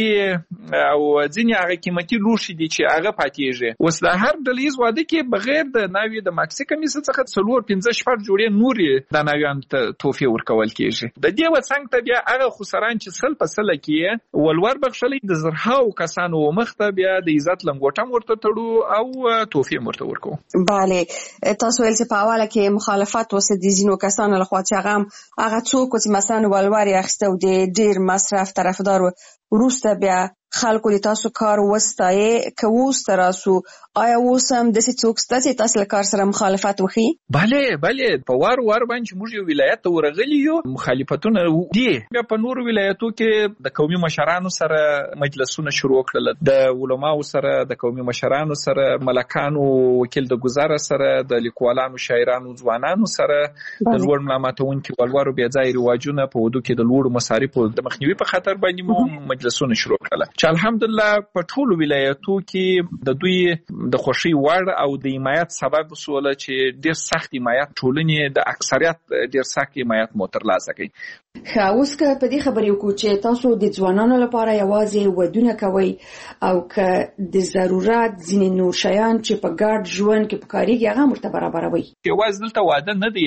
S7: او ځینې هغه قیمتي لوښي دي چې هغه پاتېږي. اوس د هر ډلیز واده کې بغیر د نوي د ماکسي کمیس څخه 4-5 جوړې نوري د نویان ته توفیه ورکول کېږي. د دې وڅنګ ته بیا هغه خسران چې سل په سل کې ولور بخښلې د زرهاو کسانو مخته بیا د عزت لنګوټم ورته تړو او توفیه ورته ورکو.
S10: bale تاسو ول چې په حواله کې مخالفت وسه دي زینو کسانو لخوا چې هغه څوک چې مثلا ولور یې او د ډیر مصرف طرفدار وروسته بیا خلکو د تاسو کار وستایي کووست راسو آیا وسم د څوک ستاسو تاسو کار سره مخالفت وکړي؟
S7: bale په وار باندې موږ یو ولایت ته ورغلی یو مخالفتونه دي. بیا په نورو ولایتو کې د قومي مشرانو سره مجلسونه شروع کړل، د علماو سره، د قومي مشرانو سره، ملکانو وکیل د گزاره سره، د لیکوالانو، شاعرانو، ځوانانو سره، د لوړ ملامتونکو ولورو بیا ځای رواجونه په ودو کې د لوړ مصارفو د مخنیوي په خاطر باندې مو مجلسونه شروع کړل چې الحمدلله په ټولو ولایتو کې د دوی د خوشي وړ او د حمایت سبب وسول چې ډیر سخت حمایت ټولنې د اکثریت ډیر سخت حمایت مو ترلاسه کړي.
S6: اوس که په دې خبرې وکړو چې تاسو د ځوانانو لپاره یوازې ودونه کوي او که د ضرورت ځینې نور شیان چې په ګډ ژوند کې پکاريږي هغه مرته برابروي.
S7: یوازې دلته واده نه دی،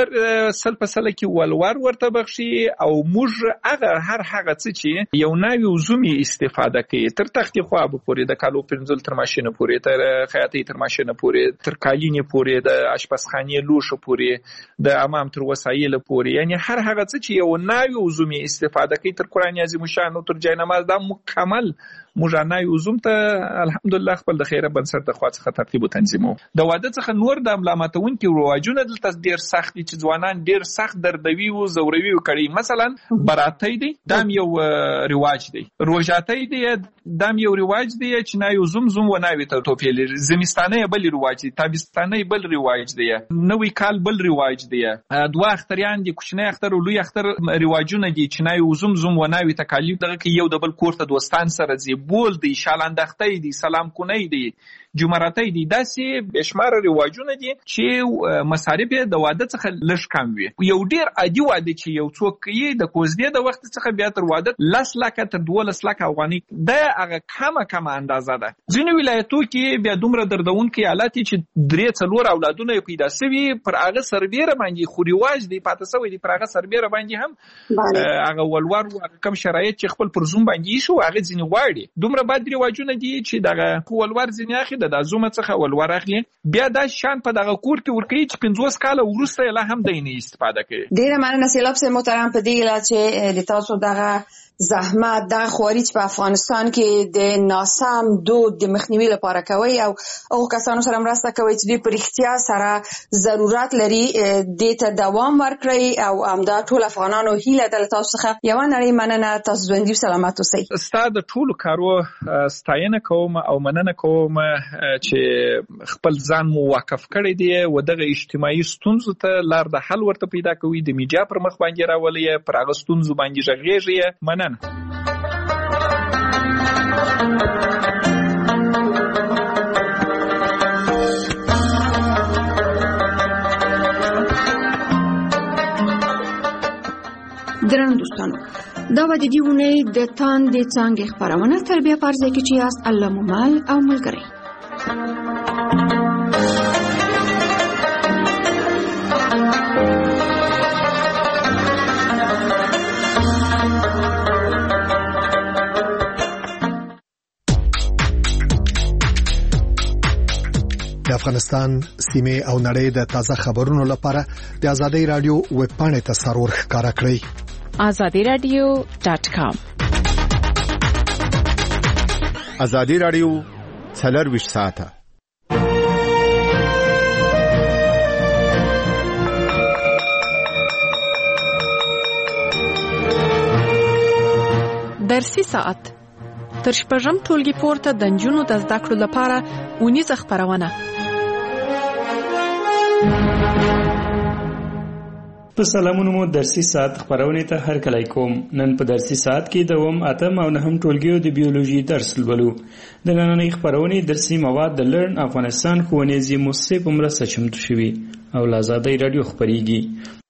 S7: خو سل په سل کې ولور ورته بخشي او موږ هغه څه چې یو نوی زومي استفاده کوي تر تختې خوا به پورې د کالو پرنځل تر ماشینه پورې تر خیاطۍ تر ماشینه پورې تر قالینې پورې د اشپزخانې لوښو پورې د امام تر وسایل پورې، یعنی هر هغه څه چې یو نوی زومي استفاده کوي تر قرآن عظیم شان او تر جای نماز دا مکمل موږ نوی زوم ته الحمدلله خپل د خیره بنسټ د خوا څخه ترتیب او تنظیمو. د واده څخه نور د ملامتونکو رواجونه دلته ډیر سخت دي چې ځوانان ډیر سخت دردوي او زوروي کړي. مثلا براتی دی دام یو رواج دی، روژاتی دی دام یو رواج دی چې نوی زوم و نوی ته توفیل، زمستانه بل رواج دی، تابستانه بل رواج دی، نوی کال بل رواج دی، دوه اختریان دي، کوچنی اختر او لوی اختر رواجونه دي چې نوی زوم و نوی ته کالی دغه کې یو د بل کور ته دوستان سره زی بول دی، شالاندختی دی، سلام کنی دی، جمراتی دی، داسې بشمار رواجونه دي چې مصارف د واده څخه لږ کم وي. یو ډیر عادي واده چې یو څوک یې د کوزدې د وخت څخه بیا تر واده 10 لک تر 12 لک افغاني د هغه کمه اندازه ده. ځینې ولایتو کې بیا دومره دردونکي حالت چې 3-4 اولادونه پیدا شوي پر هغه سربېره باندې خو رواج دی پاتې شوی دی، پر هغه سربېره باندې هم هغه ولور او کم شرایط چې خپل پر زوم باندې شو هغه ځینې واړي دومره بد رواجونه دي چې دغه ولور ځینې اخی د زوم څخه ولور اخلي بیا دا شان په دغه کور کې ورکړي چې 50 کال وروسته لا هم دیني استفاده کوي.
S10: ډیره مننه سیلاب سه محترم په دې اله چې د تاسو دغه زحمت د خواري په افغانستان کې د ناسم دود د مخنیوي لپاره کوي او کسانو سره مرسته کوي چې د پرختیا سره ضرورت لري د ته دوام ورکړي او همدا ټول افغانانو هیله د تاسو څخه یو نړۍ مننه. تاسو ژوندۍ سلامت اوسئ.
S7: ستاسو ټول کارو ستاینه کوم او مننه کوم چې خپل ځان مو واقف کړی دی او دغه اجتماعي ستونزو ته لار د حل ورته پیدا کوي، د میډیا پر مخ باندې راولي، پر هغه ستونزو باندې ژغېږي. مننه.
S6: درنو دوستانو، دا و د دې اونۍ د تاندې څانګې خپرونه تر بیا پرځای کې چې یاست الله مو مل او ملګری.
S3: د افغانستان سیمه او نړۍ د تازه خبرونو لپاره د آزادۍ رادیو ویب پاڼې ته سرور ښکارا کړئ
S4: azadiradio.com
S1: آزادۍ رادیو 24 ساعته
S11: درسي ساعت تر شپږم ټولګي پورته د نجونو د زده کړو لپاره اونیزه خبرونه.
S5: په سلامونو مو درسي ساعت خبرونه ته هر کله کوم. نن په درسي ساعت کې د 8 او 9 ټولګیو د بیولوژي درس لولو. د نننۍ خبرونه درسي مواد د لرن افغانستان ښوونیزې مؤسسې په مرسته چمتو شوي او له آزادۍ رادیو خبريږي.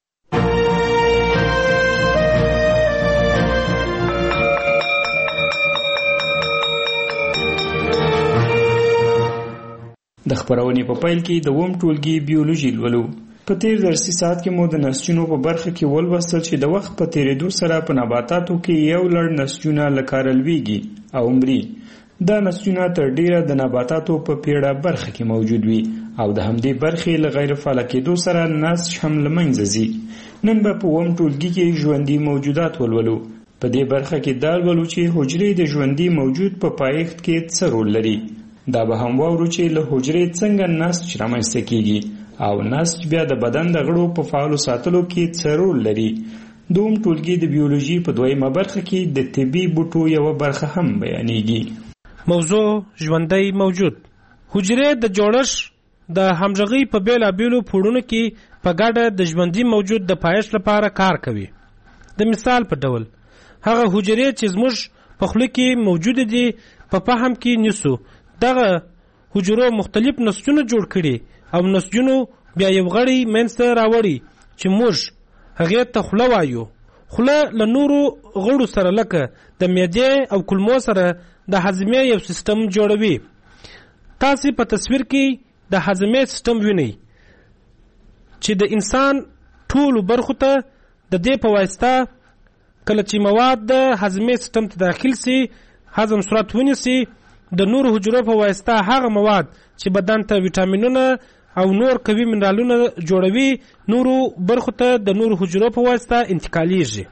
S5: د خبرونې په پیل کې د 8 ټولګي بیولوژي لولو. په تیر درسي ساعت کې مو د نسجونو په برخه کې ولوستل چې د وخت په تیریدو سره په نباتاتو کې یو لړ نسجونه لکارلويږي او مري. دا نسجونه تر ډیره د نباتاتو په پیړه برخه کې موجود وي او د همدې برخې له غیر فعال کېدو سره نسج هم له منځه ځي. نن به په 8 ټولګي کې ژوندي موجودات ولولو. په دې برخه کې دا ولولو چې حجرې د ژوندي موجود په پایښت کې څه رول لري. دا به هم واورو چې له حجرې څنګه نسج رامنځته کیږي او نسج بیا د بدن د غړو په فعال ساتلو کې څه رول لري. دوم ټولګي د بیولوژي په دویمه برخه کې د طبي بوټو یو برخه هم بیانېږي.
S12: موضوع ژوندی موجود. حجرې د جوړښت د همغږي په بیلابیلو پوړونو کې په ګډه د ژوندي موجود د پایښت لپاره کار کوي. د مثال په ډول هغه حجرې چې زموږ په خوله کې موجود دي په فهم کې نیسو. دغه حجرو مختلف نسجونه جوړ کړي او نسجونو بیا یو غړی منځته راوړي چې موږ هغه ته خوله وایو. خوله له نورو غړو سره لکه د معدې او کولمو سره د هضمې یو سیستم جوړوي. تاسو په تصویر کې د هضمې سیستم وینئ چې د انسان ټول برخو ته د دې په واسطه کله چې مواد د هضمې سیستم ته داخل سي هضم صورت ونیسي. د نور حجرو په واسطه هغه مواد چې بدن ته ویټامینونه او نور قوي منرالونه جوړوي نورو برخو ته د نور حجرو په واسطه انتقالیږي.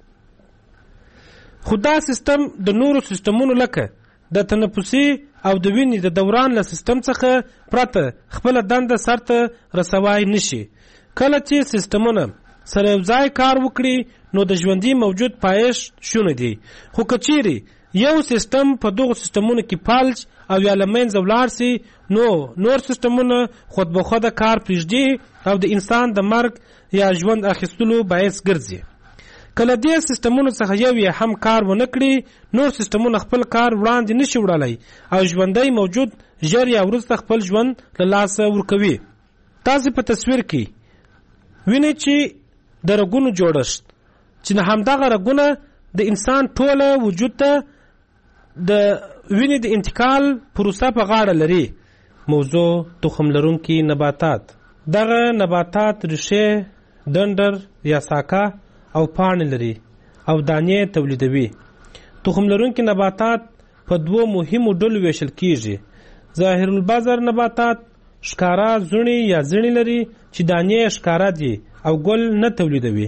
S12: خو دا سیستم د نورو سیستمونو لکه د تنفسي او د وینې د دوران له سیستم څخه پرته خپل دنده سرته رسوای نشي. کله چې سیستمونه سره یو ځای کار وکړي نو د ژوندي موجود پایښت شونه دي. خو کچيري یو سیستم په دغه سیستمونو کې فلج او یا لمنځه ولاړ سي نو نور سیستمونه خود به خود کار پرېږدي او د انسان د مرګ یا ژوند اخیستلو باعث ګرځي. کله دې سیستمونو څخه یو یې هم کار ونه کړي نور سیستمونه خپل کار وړاندې نشي وړلای او ژوندی موجود ژر یا وروسته خپل ژوند له لاسه ورکوي. تاسو په تصویر کې وینئ چې د رګونو جوړښت چې همدغه رګونه د انسان ټوله وجود ته د وینې د انتقال پروسه په غاړه لري. موضوع تخم لرونکي نباتات. دغه نباتات ریښې، ډنډر یا ساکه او پاڼې لري او دانې تولیدوي. تخم لرونکي نباتات په دوو مهمو ډلو ویشل کیږي. ظاهر البذر نباتات ښکارا زړې یا زړې لري چې دانې ښکارا دي او ګل نه تولیدوي.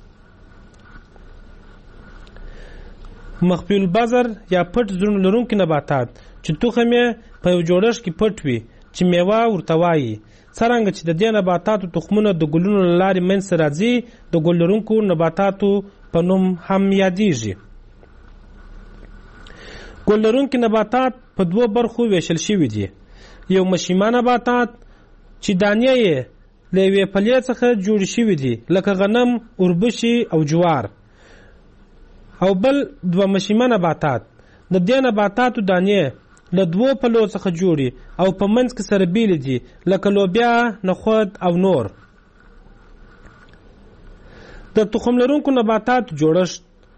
S12: مخفي البذر یا پټ زړونه لرونکي نباتات چې تخم یې په یو جوړښت کې پټ وي چې میوه ورته وایي. څرنګه چې د دې نباتاتو تخمونه د ګلونو له لارې منځته راځي د ګل لرونکو نباتاتو په نوم هم یادیږي. ګل لرونکي نباتات په دوو برخو ویشل شوي دي. یو مشیمه نباتات چې دانې یې له یوې پلې څخه جوړې شوي دي لکه غنم، اوربشې او جوار. او بل دوه مشیمه نباتات د دې نباتاتو دانې له دوو پلو څخه جوړي او په منځ کې سره بیل دي لکه لوبیا، نخود او نور. د تخم لرونکو نباتات جوړښت.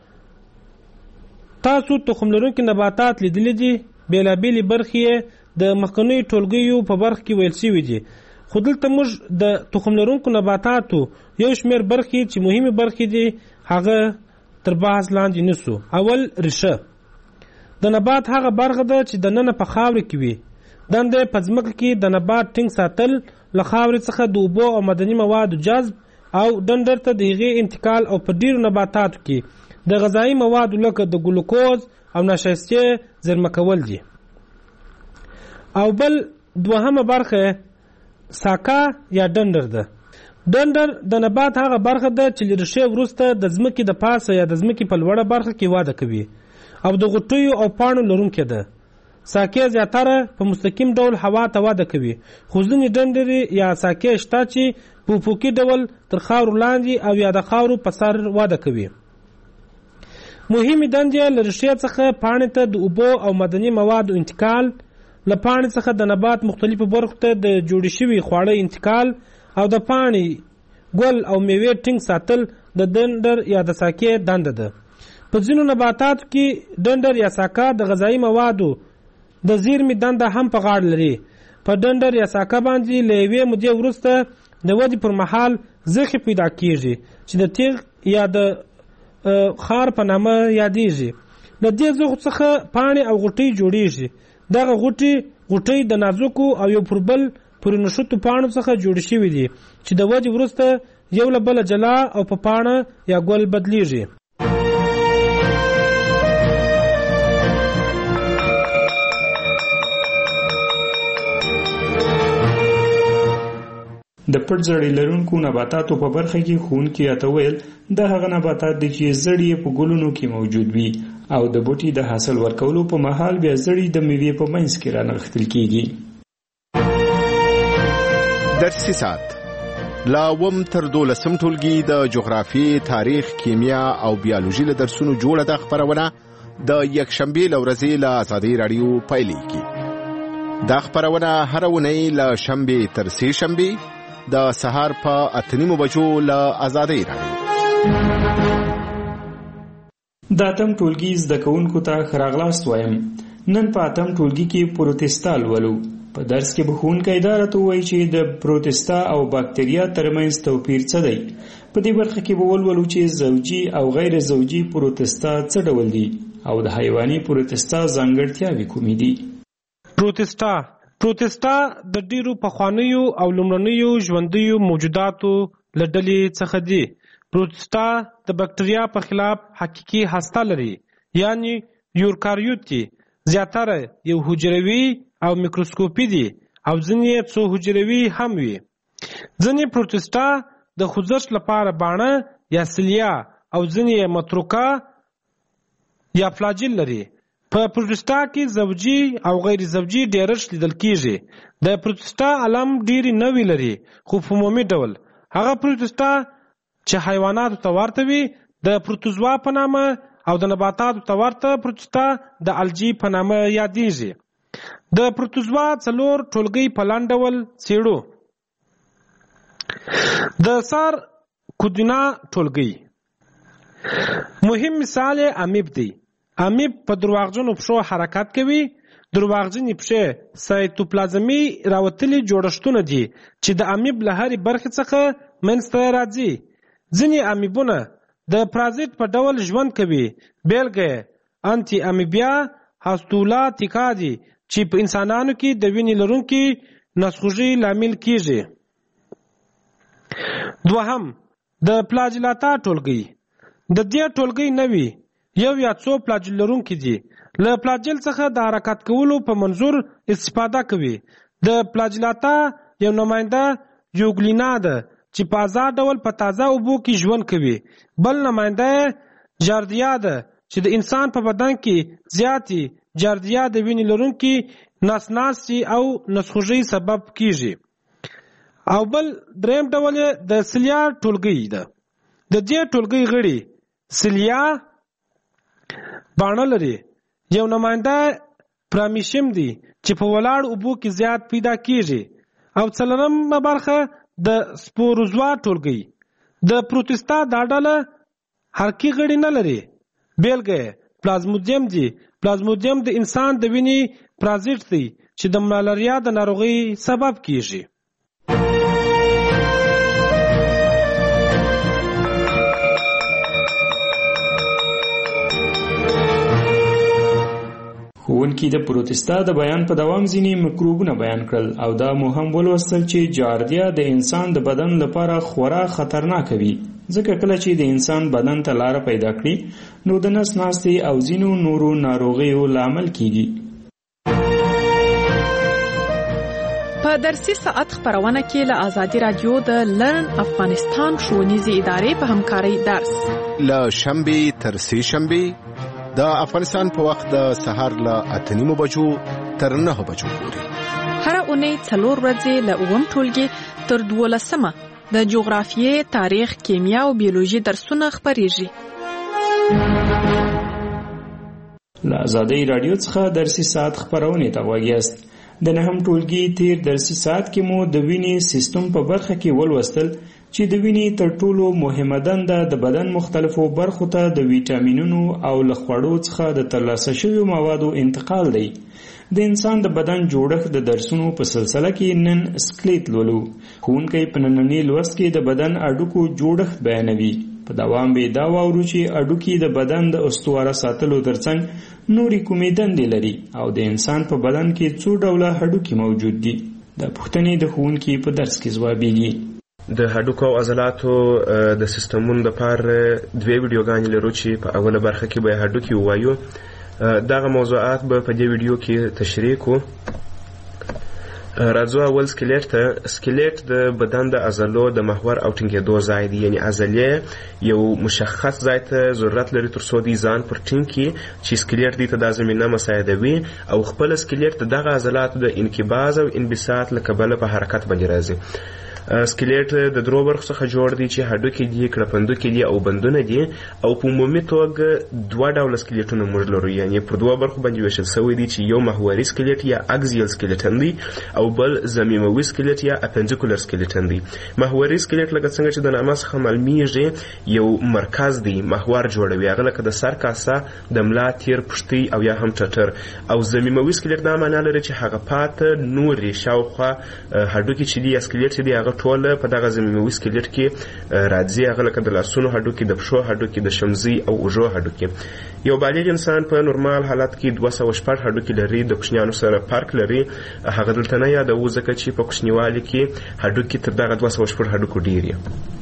S12: تاسو تخم لرونکي نباتات لیدلي دي. بیلابیلې برخې د مخکنیو ټولګیو په برخه کې ویل شوي دي. خو دلته موږ د تخم لرونکو نباتاتو یو شمېر برخې چې مهمې برخې دي هغه تر بحث لاندې نیسو. اول ریښه د نبات هغه برخه ده چې دننه په خاورې کې وي. دنده یې په ځمکه کې د نبات ټینګ ساتل، له خاورې څخه د اوبو او معدني موادو جذب او ډنډر ته د هغې انتقال او په ډیرو نباتاتو کې د غذایي موادو لکه د ګلوکوز او نشایستې زیرمه کول دي. او بل دوهمه برخه ساکا یا ډنډر ده. ډنډر د نبات هغه برخه ده چې له ریښې وروسته د ځمکې د پاسه یا د ځمکې په لوړه برخه کې وده کوي او د غوټیو او پاڼو لرونکې ده. ساکې زیاتره په مستقیم ډول هوا ته وده کوي، خو ځینې ډنډرې یا ساکې شته چې په افقي ډول تر خاورو لاندې او یا د خاورو په سر وده کوي. مهمې دندې له ریښې څخه پاڼې ته د اوبو او معدني موادو انتقال، له پاڼې څخه د نبات مختلفو برخو ته د جوړې شوي خواړه انتقال او د پاڼې ګل او میوې ټینګ ساتل د ډنډر یا د ساکې دنده ده. په ځینو نباتاتو کې ډنډر یا ساکه د غذایي موادو د زیرمې دنده هم په غاړه لري. په ډنډر یا ساکه باندې له یوې مودې وروسته د ودې پر مهال زخې پیدا کیږي چې د تیغ یا د خار په نامه یادیږي. له دې زخو څخه پاڼې او غوټۍ جوړیږي. دغه غوټۍ د نازکو او یو پر بل پورې نښتو پاڼو څخه جوړې شوي دي چې د ودې وروسته یو له بله جلا او په پاڼه یا ګل بدلیږي.
S5: د پټ زړې لرونکو نباتاتو په برخه کې ښوونکي راته ویل دا هغه نباتات دي چې زړې په ګلونو کې موجود وي او د بوټي د حاصل ورکولو په مهال بیا زړې د میوې په منځ کې رانغښتل کیږي.
S13: درسي ساعت لا وم تر 12 ټولګي د جغرافي، تاریخ، کیمیا او بیولوژي له درسونو جوړه د خبرونه د یکشنبه لورځي له آزادۍ رادیو پایلیږي. دا خبرونه هر ونی له شنبه تر سه شنبه د سهار په 8:30 بجو له آزادۍ رادیو.
S5: د اتم ټولګي زده کوونکو ته ښه راغلاست وایم. نن په اتم ټولګي کې پروتستا لولو. په درس کې به ښوونکی دا راته ووایي چې د پروتستا او باکتریا ترمنځ توپیر څه دی. په دې برخه کې به ولولو چې زوجي او غیر زوجي پروتستا څه ډول دي او د حیواني پروتستا ځانګړتیاوې کومې دي.
S12: پروتستا د ډیرو پخوانیو او لومړنیو ژوندیو موجوداتو له ډلې څخه دي. پروتستا د باکتریا په خلاف حقیقي هسته لري، یعنی یوکاریوت دي. زیاتره یو حجروي او میکروسکوپي دي او ځینې څو حجروي هم وي. ځینې پروتستا د خوځښت لپاره باڼه یا سیلیا او ځینې متروکه یا فلاجیل لري. په پروتستا کې زوجي او غیر زوجي ډیرښت لیدل کیږي. د پروتستا علم ډیری نوی لري، خو په عمومي ډول هغه پروتستا چې حیواناتو ته ورته وي د پروتوزوا په نامه او د نباتاتو ته ورته پروتستا د الجی په نامه یادیږي. د پروتوزوا 4 ټولګي په لاندې ډول څېړو. د سار کودینا ټولګي مهم مثال امیب دی. امیب په درواغجنو پښو حرکت کوي. درواغجنې پښې سایتوپلازمي راوتلي جوړښتونه دي چې د امیب له هرې برخې څخه منځته راځي. ځینې امیبونه د پرازیت په ډول ژوند کوي. بیلګه انټي امیبیا هاستولاتیکا دي چې په انسانانو کې د وینې لرونکي نسخوږي لامل کیږي. دوهم د پلاجلاتا ټولګي. د دې ټولګي نوي یو یا څو پلاجل لرونکي دي. له پلاجل څخه د حرکت کولو په منظور استفاده کوي. د پلاجلاتا یو نماینده یوګلینا ده چې په آزاد ډول په تازه اوبو کې ژوند کوي. بل نماینده جاردیا ده چې د انسان په بدن کې زیاتې جاردیا د وینې لرونکي نسناسي او نسخوږي سبب کیږي. او بل دریم ډول د سیلیا ټولګي ده. د دې ټولګي غړي سیلیا باڼه لري. یو نماینده پرامیشم دی چې په ولاړ اوبو کې زیات پیدا کیږي. او څلورمه برخه د سپوروزوا ټولګي. د پروتستا دا ډله حرکي غړي نه لري. بیلګه پلازمودیم دی. پلازمودیم د انسان د وینې پرازیت دی چې د ملاریا د ناروغۍ سبب کیږي.
S5: ښوونکي د پروتستا د بیان په دوام ځینې میکروبونه بیان کړل او دا مو هم ولوستل چې جاردیا د انسان د بدن لپاره خورا خطرناک وي ځکه کله چې د انسان بدن ته لاره پیدا کړي نو د نس ناستې او ځینو نورو ناروغیو لامل کیږي.
S11: په درسي ساعت خبرونه کې له آزادي رادیو د لرن افغانستان ښوونیزې ادارې په همکارۍ درس
S13: له شنبه تر سه شنبه د افغانستان په وخت د سحر له 8:30 بجو تر 9 بجو پورې
S11: هر اونۍ 4 ورځې له 9 ټولګي تر 12 د جغرافیې، تاریخ، کیمیا او بیولوژي درسونه خبريږي.
S5: له آزادي رادیو څخه درسي ساعت خبرونه ته وګیاست. د نهم ټولګي تیر درسي ساعت کې مو د وینې سیستم په برخه کې ولوستل چې د وینې تر ټولو مهمه دنده د بدن مختلفو برخو ته د ویټامینونو او له خوړو څخه د ترلاسه شویو موادو انتقال دی. د انسان د بدن جوړښت د درسونو په سلسله کې نن سکلیټ لولو. ښوونکی په ننني لوست کې د بدن اډوکو جوړښت بیانوي. په دوام به دا واورو چې اډوکي د بدن د استواره ساتلو ترڅنګ نورې کومې دندې لري او د انسان په بدن کې څو ډوله هډوکي موجود دي. د پوښتنې د ښوونکي په درس کې ځوابیږي.
S14: د هډوکو او عضلاتو د سیستمونو لپاره دوه ویډیوګانې لرو چې په اوله برخه کې به هډوکي ووایو. دغه موضوعات به په دې ویډیو کې تشریح کوو. راځو اول سکلیټ د بدن د عضلو د محور او ټینګېدو ځای دی، یعنی عضلې یو مشخص ځای ته ضرورت لري تر څو د ځان پر ټینګ کړي چې سکلیټ دې ته دا زمینه مساعدوي او خپل سکلیټ د دغه عضلاتو د انقباض او انبساط له کبله په حرکت باندې راځي. سکلیټ د درو برخو څخه جوړ دی چې هډوکي دي، کړپندوکي دي او بندونه دي او په عمومي توګه دوه ډوله سکلیټونه موږ لرو، یعنی پر دوه برخو باندې ویشل شوی دي چې یو محوري سکلیټ یا اکزیل سکلیټن دی او بل ضمیموي سکلیټ یا اپنډیکولر سکلیټن دی. محوري سکلیټ لکه څنګه چې د نامه څخه معلومیږي یو مرکز دی، محور جوړوي، هغه لکه د سر کاسه، د ملا تیر، پښتۍ او یا هم ټټر. او ضمیموي سکلیټ دا معنی لري چې هغه پاته نورې شاوخوا هډوکي چې دي یا سکلیټ چې دی هغه ټول په دغه ضمیموي سکلیټ کې راځي، هغه لکه د لاسونو هډوکي، د پښو هډوکي، د شمزي او اوږو هډوکي. یو بالغ انسان په نورمال حالت کې 206 هډوکي لري، د کوچنیانو سره فرق لري. هغه دلته نه یادوو ځکه چې په کوچنیوالي کې هډوکي تر دغه 206 هډوکو ډیر دي.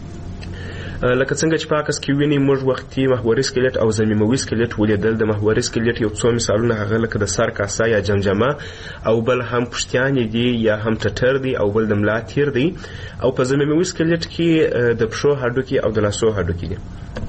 S14: لکه څنګه چې په عکس کې ویني موږ وختي محوري سکلیټ او ضمیموي سکلیټ ولیدل. د محوري سکلیټ یو څو مثالونه هغه لکه د سر کاسه یا جمجمه او بل هم پښتیانې دي یا هم ټټر دی او بل د ملا تیر دی. او په ضمیموي سکلیټ کې د پښو هډوکي او د لاسو هډوکي دي.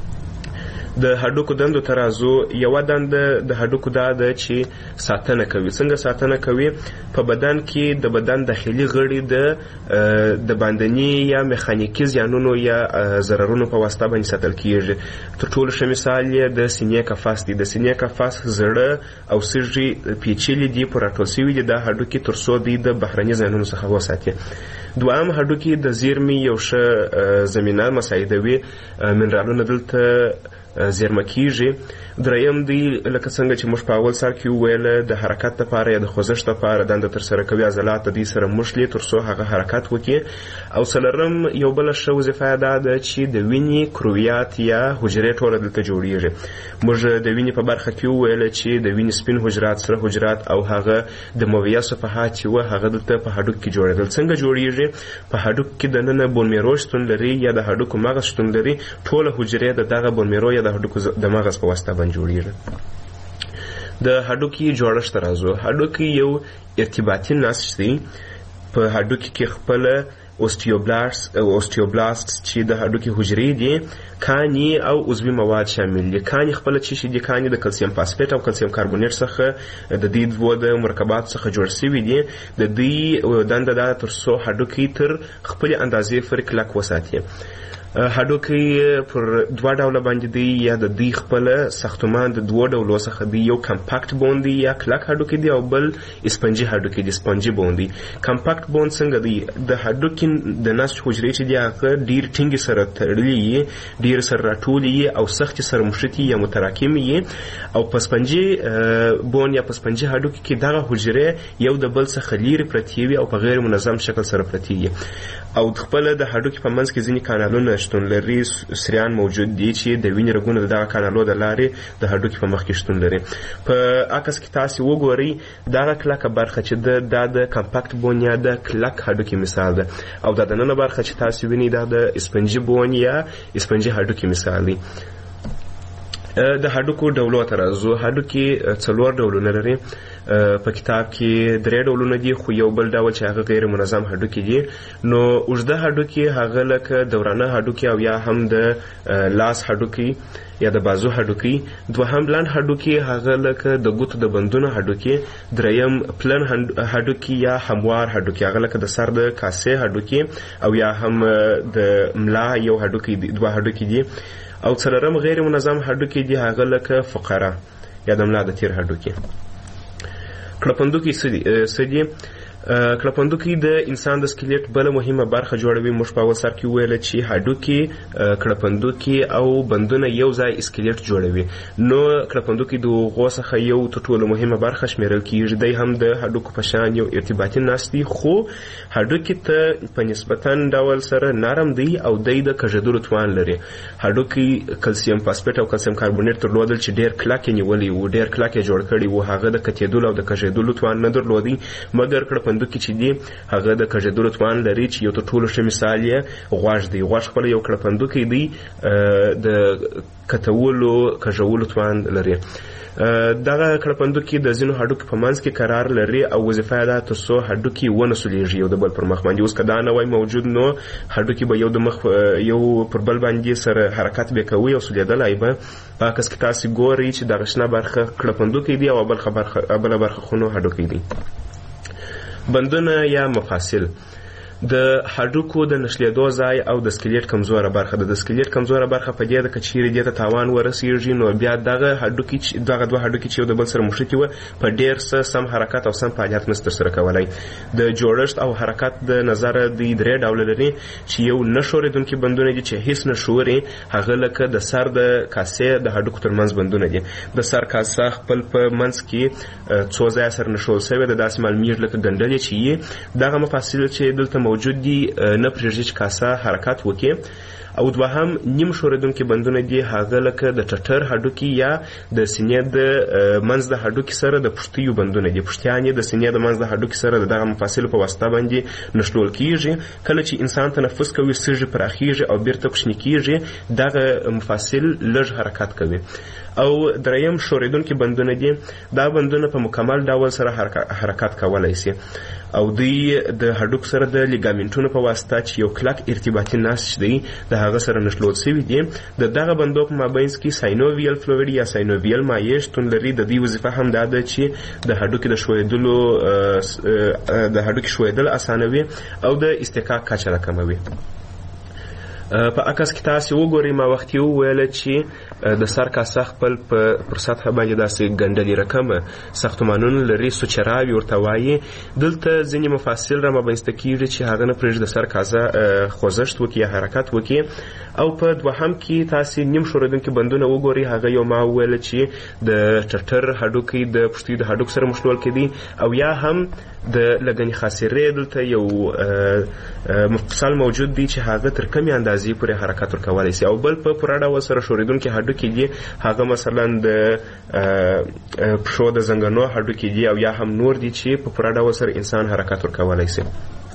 S14: د هډوکو دندو ترازو یو دنده د هډوکو دا ده چې ساتنه کوي. څنګه ساتنه کوي؟ په بدن کې د بدن داخلي غړي د باندني یا میخانیکي زیانونو یا ضررونو په واسطه باندې ساتل کیږي. تر ټولو ښه مثال یې د سینې قفس دی. د سینې قفس زړه او سږي پیچلي دي، پر راټول شوي دي دا هډوکي تر څو دوی د بهرني زیانونو څخه وساتي. دوام هډوکي د زیرمې یو ښه زمینه مساعدوي، منرالونه دلته زیرمه کیږي. دریم دی لکه څنګه چې موږ په اول سر کې وویل د حرکت لپاره یا د خوځښت لپاره دنده ترسره کوي، عضلات د دې سره مښلي تر څو هغه حرکت وکړي. او څلورم یو بله ښه وظیفه دا ده چې د وینې کرویات یا حجرې ټوله دلته جوړیږي. موږ د وینې په برخه کې وویل چې د وینې سپین حجرات، سره حجرات او هغه د مویه صفحات چې وه هغه دلته په هډوک کې جوړېدل. څنګه جوړیږي؟ په هډوک کې دننه بون میرو شتون لري یا د هډوکو مغز شتون لري. ټوله حجرې د دغه بون میرو یا د هډوکو د مغز په واسطه باندې جوړیږي. د هډوکي جوړښت راځو. هډوکي یو ارتباطي نسج دی. په هډوکي کې خپل اوستیوبلاست چې د هډوکي حجرې دي، کاني او عضوي مواد شامل دي. کاني خپل چې دي کاني د کلسیم فاسفیټ او کلسیم کاربونیټ څخه د دې دوه د مرکبات څخه جوړ شوي دي. د دې دنده دا تر څو هډوکي تر خپل اندازې پورې کلک وساتي. هډوکي پر دوه ډوله باندې دی، یا د دوی خپل ساختمان د دوه ډولو څخه دی. یو کمپاکټ بون دی یا کلک هډوکي دی او بل اسپنجي هډوکي دی، سپنجي بون دی. کمپاکټ بون څنګه دی؟ د هډوکي د نسج حجرې چې دی هغه ډیر ټینګې سره تړلي یي، ډیر سره راټولي یي او سختې سره مشتي یا متراکمې یي. او په سپنجي بون یا په سپنجي هډوکي کې دغه حجرې یو د بل څخه لیرې پرتې وي او په غیر منظم شکل سره پرتې وي. او خپل د هډوکي په منځ کې ځینې کانالونه شتون لري، سریان موجود دي چې د وینې رګونو د دغه کانالو د لارې د هډوکي په مخ کې شتون لري. په عکس کې تاسو وګورئ دغه کلکه برخه چې د کمپاکټ بون یا د کلک هډوکي مثال ده، او د دننه برخه چې تاسو وینئ دا د اسپنجي بون یا اسپنجي هډوکي مثال دی. د هډوکو ډولو ته راځو. هډوکي 4 ډولونه لري. په کتاب کې 3 ډولونه دي، خو یو بل ډول چې هغه غیر منظم هډوکي دي. نو اوږده هډوکي هغه لکه دورانه هډوکي او یا هم د لاس هډوکي یا د بازو هډوکي. دوهم لنډ هډوکي هغه لکه د ګوتو د بندونو هډوکي. دریم پلن هډوکي یا هموار هډوکي هغه لکه د سر د کاسې هډوکي او یا هم د ملا یو هډوکي دي، 2 هډوکي دي. او څلورم غیر منظم هډوکي دي هغه لکه فقره یا د ملا د تیر هډوکي. کړپندوکي څه دي؟ کړپندوکي د انسان د سکلیټ بل مهمه برخه جوړوي. موږ په اول سر کې ویل چې هډوکي، کړپندوکي او بندونه یو ځای سکلیټ جوړوي. نو کړپندوکي د هغو څخه یو تر ټولو مهمه برخه شمیرل کیږي. دی هم د هډوکو په شان یو ارتباطي نسج دی، خو هډوکي ته په نسبتا ډول سره نرم دی او دی د کږېدلو توان لري. هډوکي کلسیم فاسفیټ او کلسیم کاربونیټ درلودل چې ډیر کلک نیولي وو، ډیر کلک جوړ کړي وو. هغه د کتېدلو او د کږېدلو توان نه درلودي، مګر کړپندوکي چې دی هغه د کږېدلو توان لري، چې یو تر ټولو ښه مثال یې غوږ دی. غوږ خپله یو کړپندوکی دی، د کتولو کږولو توان لري. دغه کړپندوکي د ځینو هډوکي په منځ کې قرار لري او وظیفه یې ده تر څو هډوکي ونه سولیږي یو د بل پر مخ باندې. اوس که دا نه وای موجود نو هډوکي به یو د مخ یو پر بل باندې سره حرکت به کوي او سولیدلی به. په عکس کې تاسې ګورئ چې دغه شنه برخه کړپندوکی دی او بله برخه خونو هډوکی دی. بندونه یا مفاصل د هډوکو د نښلېدو ځای او د سکلیټ کمزوره برخه ده. د سکلیټ کمزوره برخه په دې ده که چیرې دې ته تاوان ورسېږي نو بیا دغه 2 هډوکي چې یو د بل سره مښتي وه په ډېر څه سم حرکت او سم فعالیت نشي ترسره کولی. د جوړښت او حرکت د نظره دوی 3 ډوله لري چې یو نه ښورېدونکي بندونه دي چې هیڅ نه ښوري، هغه لکه د سر د کاسې د هډوکو ترمنځ بندونه دي. د سر کاسه خپل په منځ کې څو ځایه سره نښول شوې ده، داسې معلومیږي لکه ګنډلې چې یي. دغه مفاصل چې دلته موجود دي نه پرېږدي چې کاسه حرکت وکړي. او دوهم نیم ښورېدونکي بندونه دي، هغه لکه د ټټر هډوکي یا د سینې د منځ د هډوکي سره د پښتیو بندونه دي. پښتیان یې د سینې د منځ د هډوکي سره د دغه مفاصلو په واسطه باندې نښلول کیږي. کله چې انسان تنفس کوي سږي پراخیږي او بیرته کوچني کیږي، دغه مفاصل لږ حرکت کوي. او دریم ښورېدونکي بندونه دي، دا بندونه په مکمل ډول سره حرکت کولی شي او دوی د هډوکو سره د لیګامنټونو په واسطه چې یو کلک ارتباطي نسج دی د هغه سره نښلول شوي دي. د دغه بندو په مابینځ کې ساینوویل فلویډ یا ساینوویل مایع شتون لري. د دې وظیفه هم دا ده چې د هډوکي د هډوکي ښویېدل اسانوي او د استحقاق کچه راکموي. په عکس کې تاسې وګورئ، ما وختي وویل چې د سر کاسه خپل پر سطحه باندې داسې ګنډلې رقمه ساختمانونه لري، سوچراوي ورته وایي. دلته ځینې مفاصل را مابینځته کېږي چې هغه نه پرېږدي د سر کاسه خوځښت وکړي یا حرکت وکړي. او په دوهم کې تاسې نیم ښورېدونکي بندونه وګورئ، هغه یو ما وویل چې د ټټر هډوکي د پښتیو د هډوکو سره مښلول کېدي، او یا هم د لګنې خاصرې دلته یو مفصل موجود دی چې هغه تر کمې اندازې پورې حرکت ورکولی شي. او بل په پوره ډول سره ښورېدونکي هډوکي دي، هغه مثلا د پښو د زنګنو هډوکي دي او یا هم نور دي چې په پوره ډول سره انسان حرکت ورکولی شي.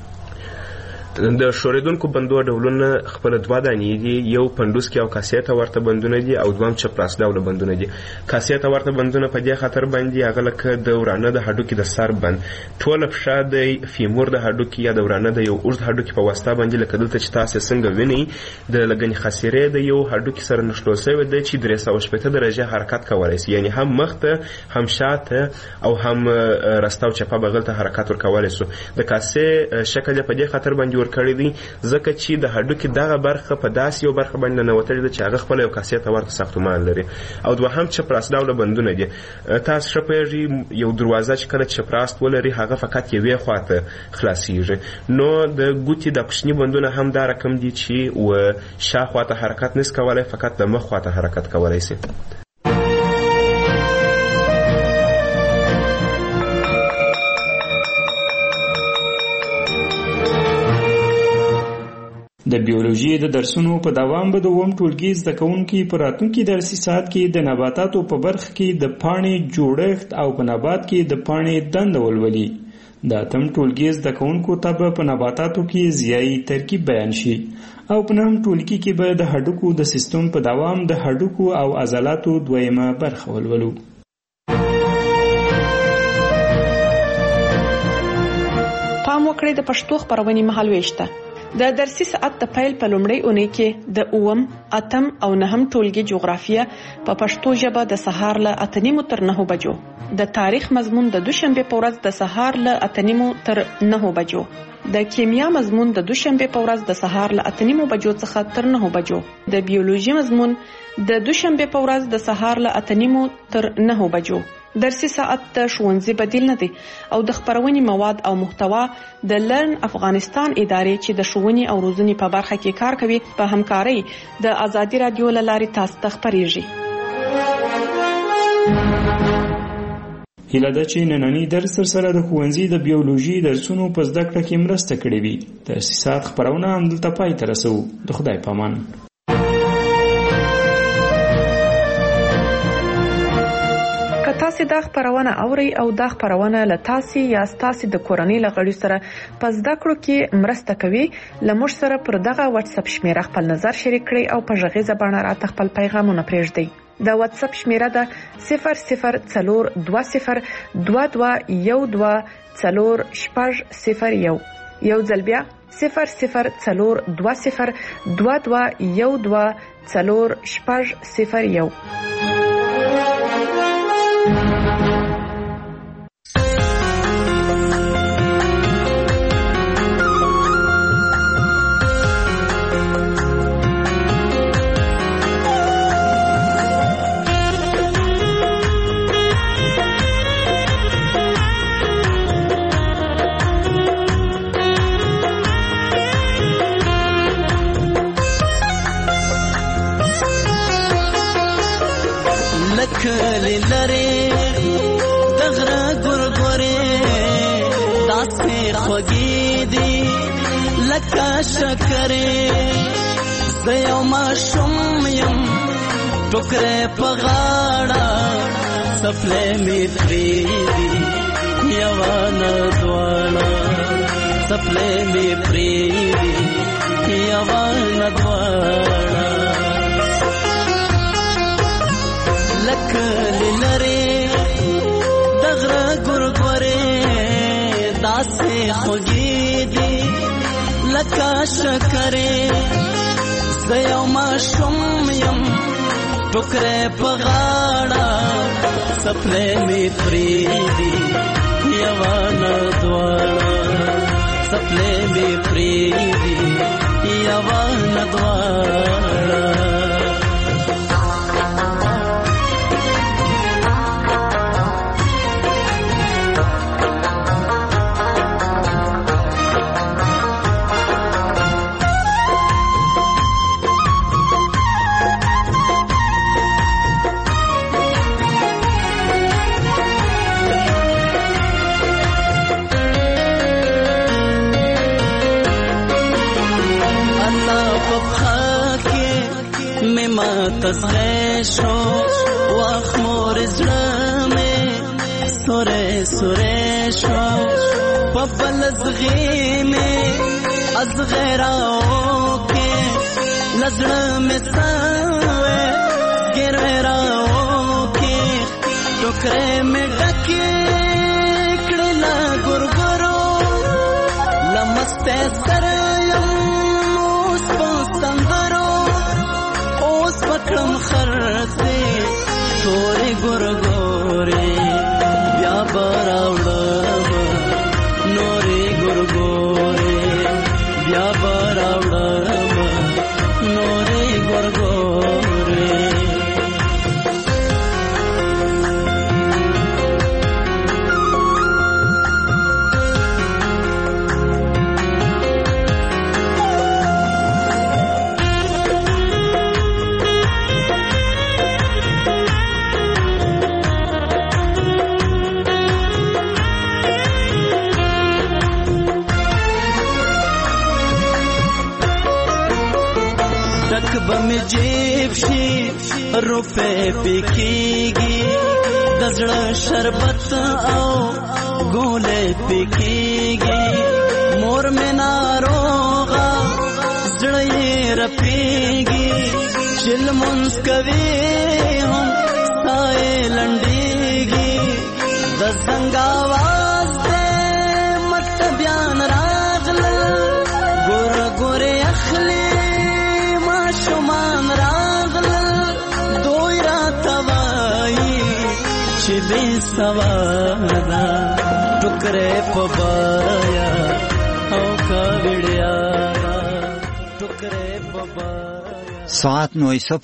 S14: د ښورېدونکو بندو ډولونه خپله 2 دانې دي، یو پنډوسکي او کاسې ته ورته بندونه دي او دویم چپراس ډوله بندونه دي. کاسې ته ورته بندونه په دې خاطر باندې هغه لکه د ورانه د هډوکي د سر بند، ټوله پښه د فیمور د هډوکي یا د ورانه د یو اوږد هډوکي په واسطه باندې لکه دلته چې تاسې څنګه وینئ د لګنې خاصرې د یو هډوکي سره نښلول شوی دی چې 360 درجې حرکت کولی شي، یعنی هم مخته هم شاته او هم راسته او چپه بغل ته حرکت ورکولی شو. د کاسې شکل یې په دې خاطر باندې ورکړی دی ځکه چې د هډوکي دغه برخه په داسې یو برخه باندې ننوتلې ده چې هغه خپله یو کاسې ته ورته ساختمان لري. او دوهم چپراس ډوله بندونه دي. تاسو ښه پوهېږئ یو دروازه چې کله چپراست ولري هغه فقط یوې خواته خلاصیږي، نو د ګوتې د کوچني بندونه هم دا رقم دي چې شا خواته حرکت نشي کولی، فقط د مخ خواته حرکت کولی شي.
S5: د بیولوژي بیولوژي د درسونو په دوام به د اووم ټولګي زده کوونکي په راتلونکي درسي ساعت کې د نباتاتو په برخه کې د پاڼې جوړښت او په نبات کې د پاڼې دنده ولولي. د اتم ټولګي زده کوونکو ته به په نباتاتو کې ضیایي ترکیب بیان شي او په نهم ټولګي کې به د هډوکو د سیستم په دوام د هډوکو او عضلاتو دویمه برخه ولولو.
S11: پام وکړئ د پښتو خبرونې مهالويش ته. د درسي ساعت د پیل په لومړۍ اونۍ کې د اووم، اتم او نهم ټولګي جغرافیه په پښتو ژبه د سهار له 8:30 تر 9 بجو، د تاریخ مضمون د دوشنبه په ورځ د سهار له 8:30 تر 9 بجو، د کیمیا مضمون د دوشنبه په ورځ د سهار له 8:30 بجو څخه تر 9 بجو، د بیولوژي مضمون د دوشنبه په ورځ د سهار له 8:30 تر 9 بجو. درسي ساعت د ښوونځي بدیل نه دی او د خبرونې مواد او محتوا د لرن افغانستان ادارې چې د ښوونې او روزنې په برخه کې کار کوي په همکارۍ د ازادي رادیو له لارې تاسو ته خبرېږي.
S5: هیله ده چې نننی درس سره د ښوونځي د بیولوژي درسونو په زده کړه کې مرسته کړې وي. درسي ساعت خبرونه همدلته پای ته رسوو. د خدای په امان.
S11: تاسو دا خبرونه اوري او دا خبرونه له تاسو یا تاسو د کورنۍ لغړی سره په زده کړو کې مرسته کوي. لمر سره پر دغه واتس اپ شمیره خپل نظر شریک کړئ او په ژغې زبانه راته خپل پیغامونه پرېږدئ. د واتس اپ شمیره ده 002022124001. یو ځل بیا 002022124001.
S15: کلی لري دغره ګورګورې داسې خوږې دي لکه شکرې زه یو ماشوم یم ټوکرې په غاړه څپلۍ مې پرېږدي یوه نه دواړه څپلۍ مې پرېږدي یوه نه دواړه لکلی لري دغره ګورګورې داسې خوږې دي لکه شکرې زه یو ماشوم یم ټوکرې په غاړه څپلۍ مې پرېږدي یوه نه دواړه څپلۍ مې پرېږدي یوه نه دواړه تزغشو واخمور زلمه سوره سوره شو پبل زغیمه از غیراو کې نظر میں ساوے ګرراو کې ټوکرې میں ډکه کړه ګورګورو لمسته سره پکړم خرڅه تورې ګورګورې بیا براوړم نورې ګورګورې بیا براوړم نورې ګورګورې می جیب شي روپے پکېږي د زړه شربت او ګولې پکېږي مور مې ناروغه زړه یې رپېږي چې لمونځ کوي هم ستا یې لنډېږي د زنګ آواز دی مطلبیان راغلل ګوره ګورې اخلي ماشومان راغلل دوی راته وایي چې بې سواده ټوکرې په بایا او کا وړیا ټوکرې په بایا
S16: ساعت 9 صبح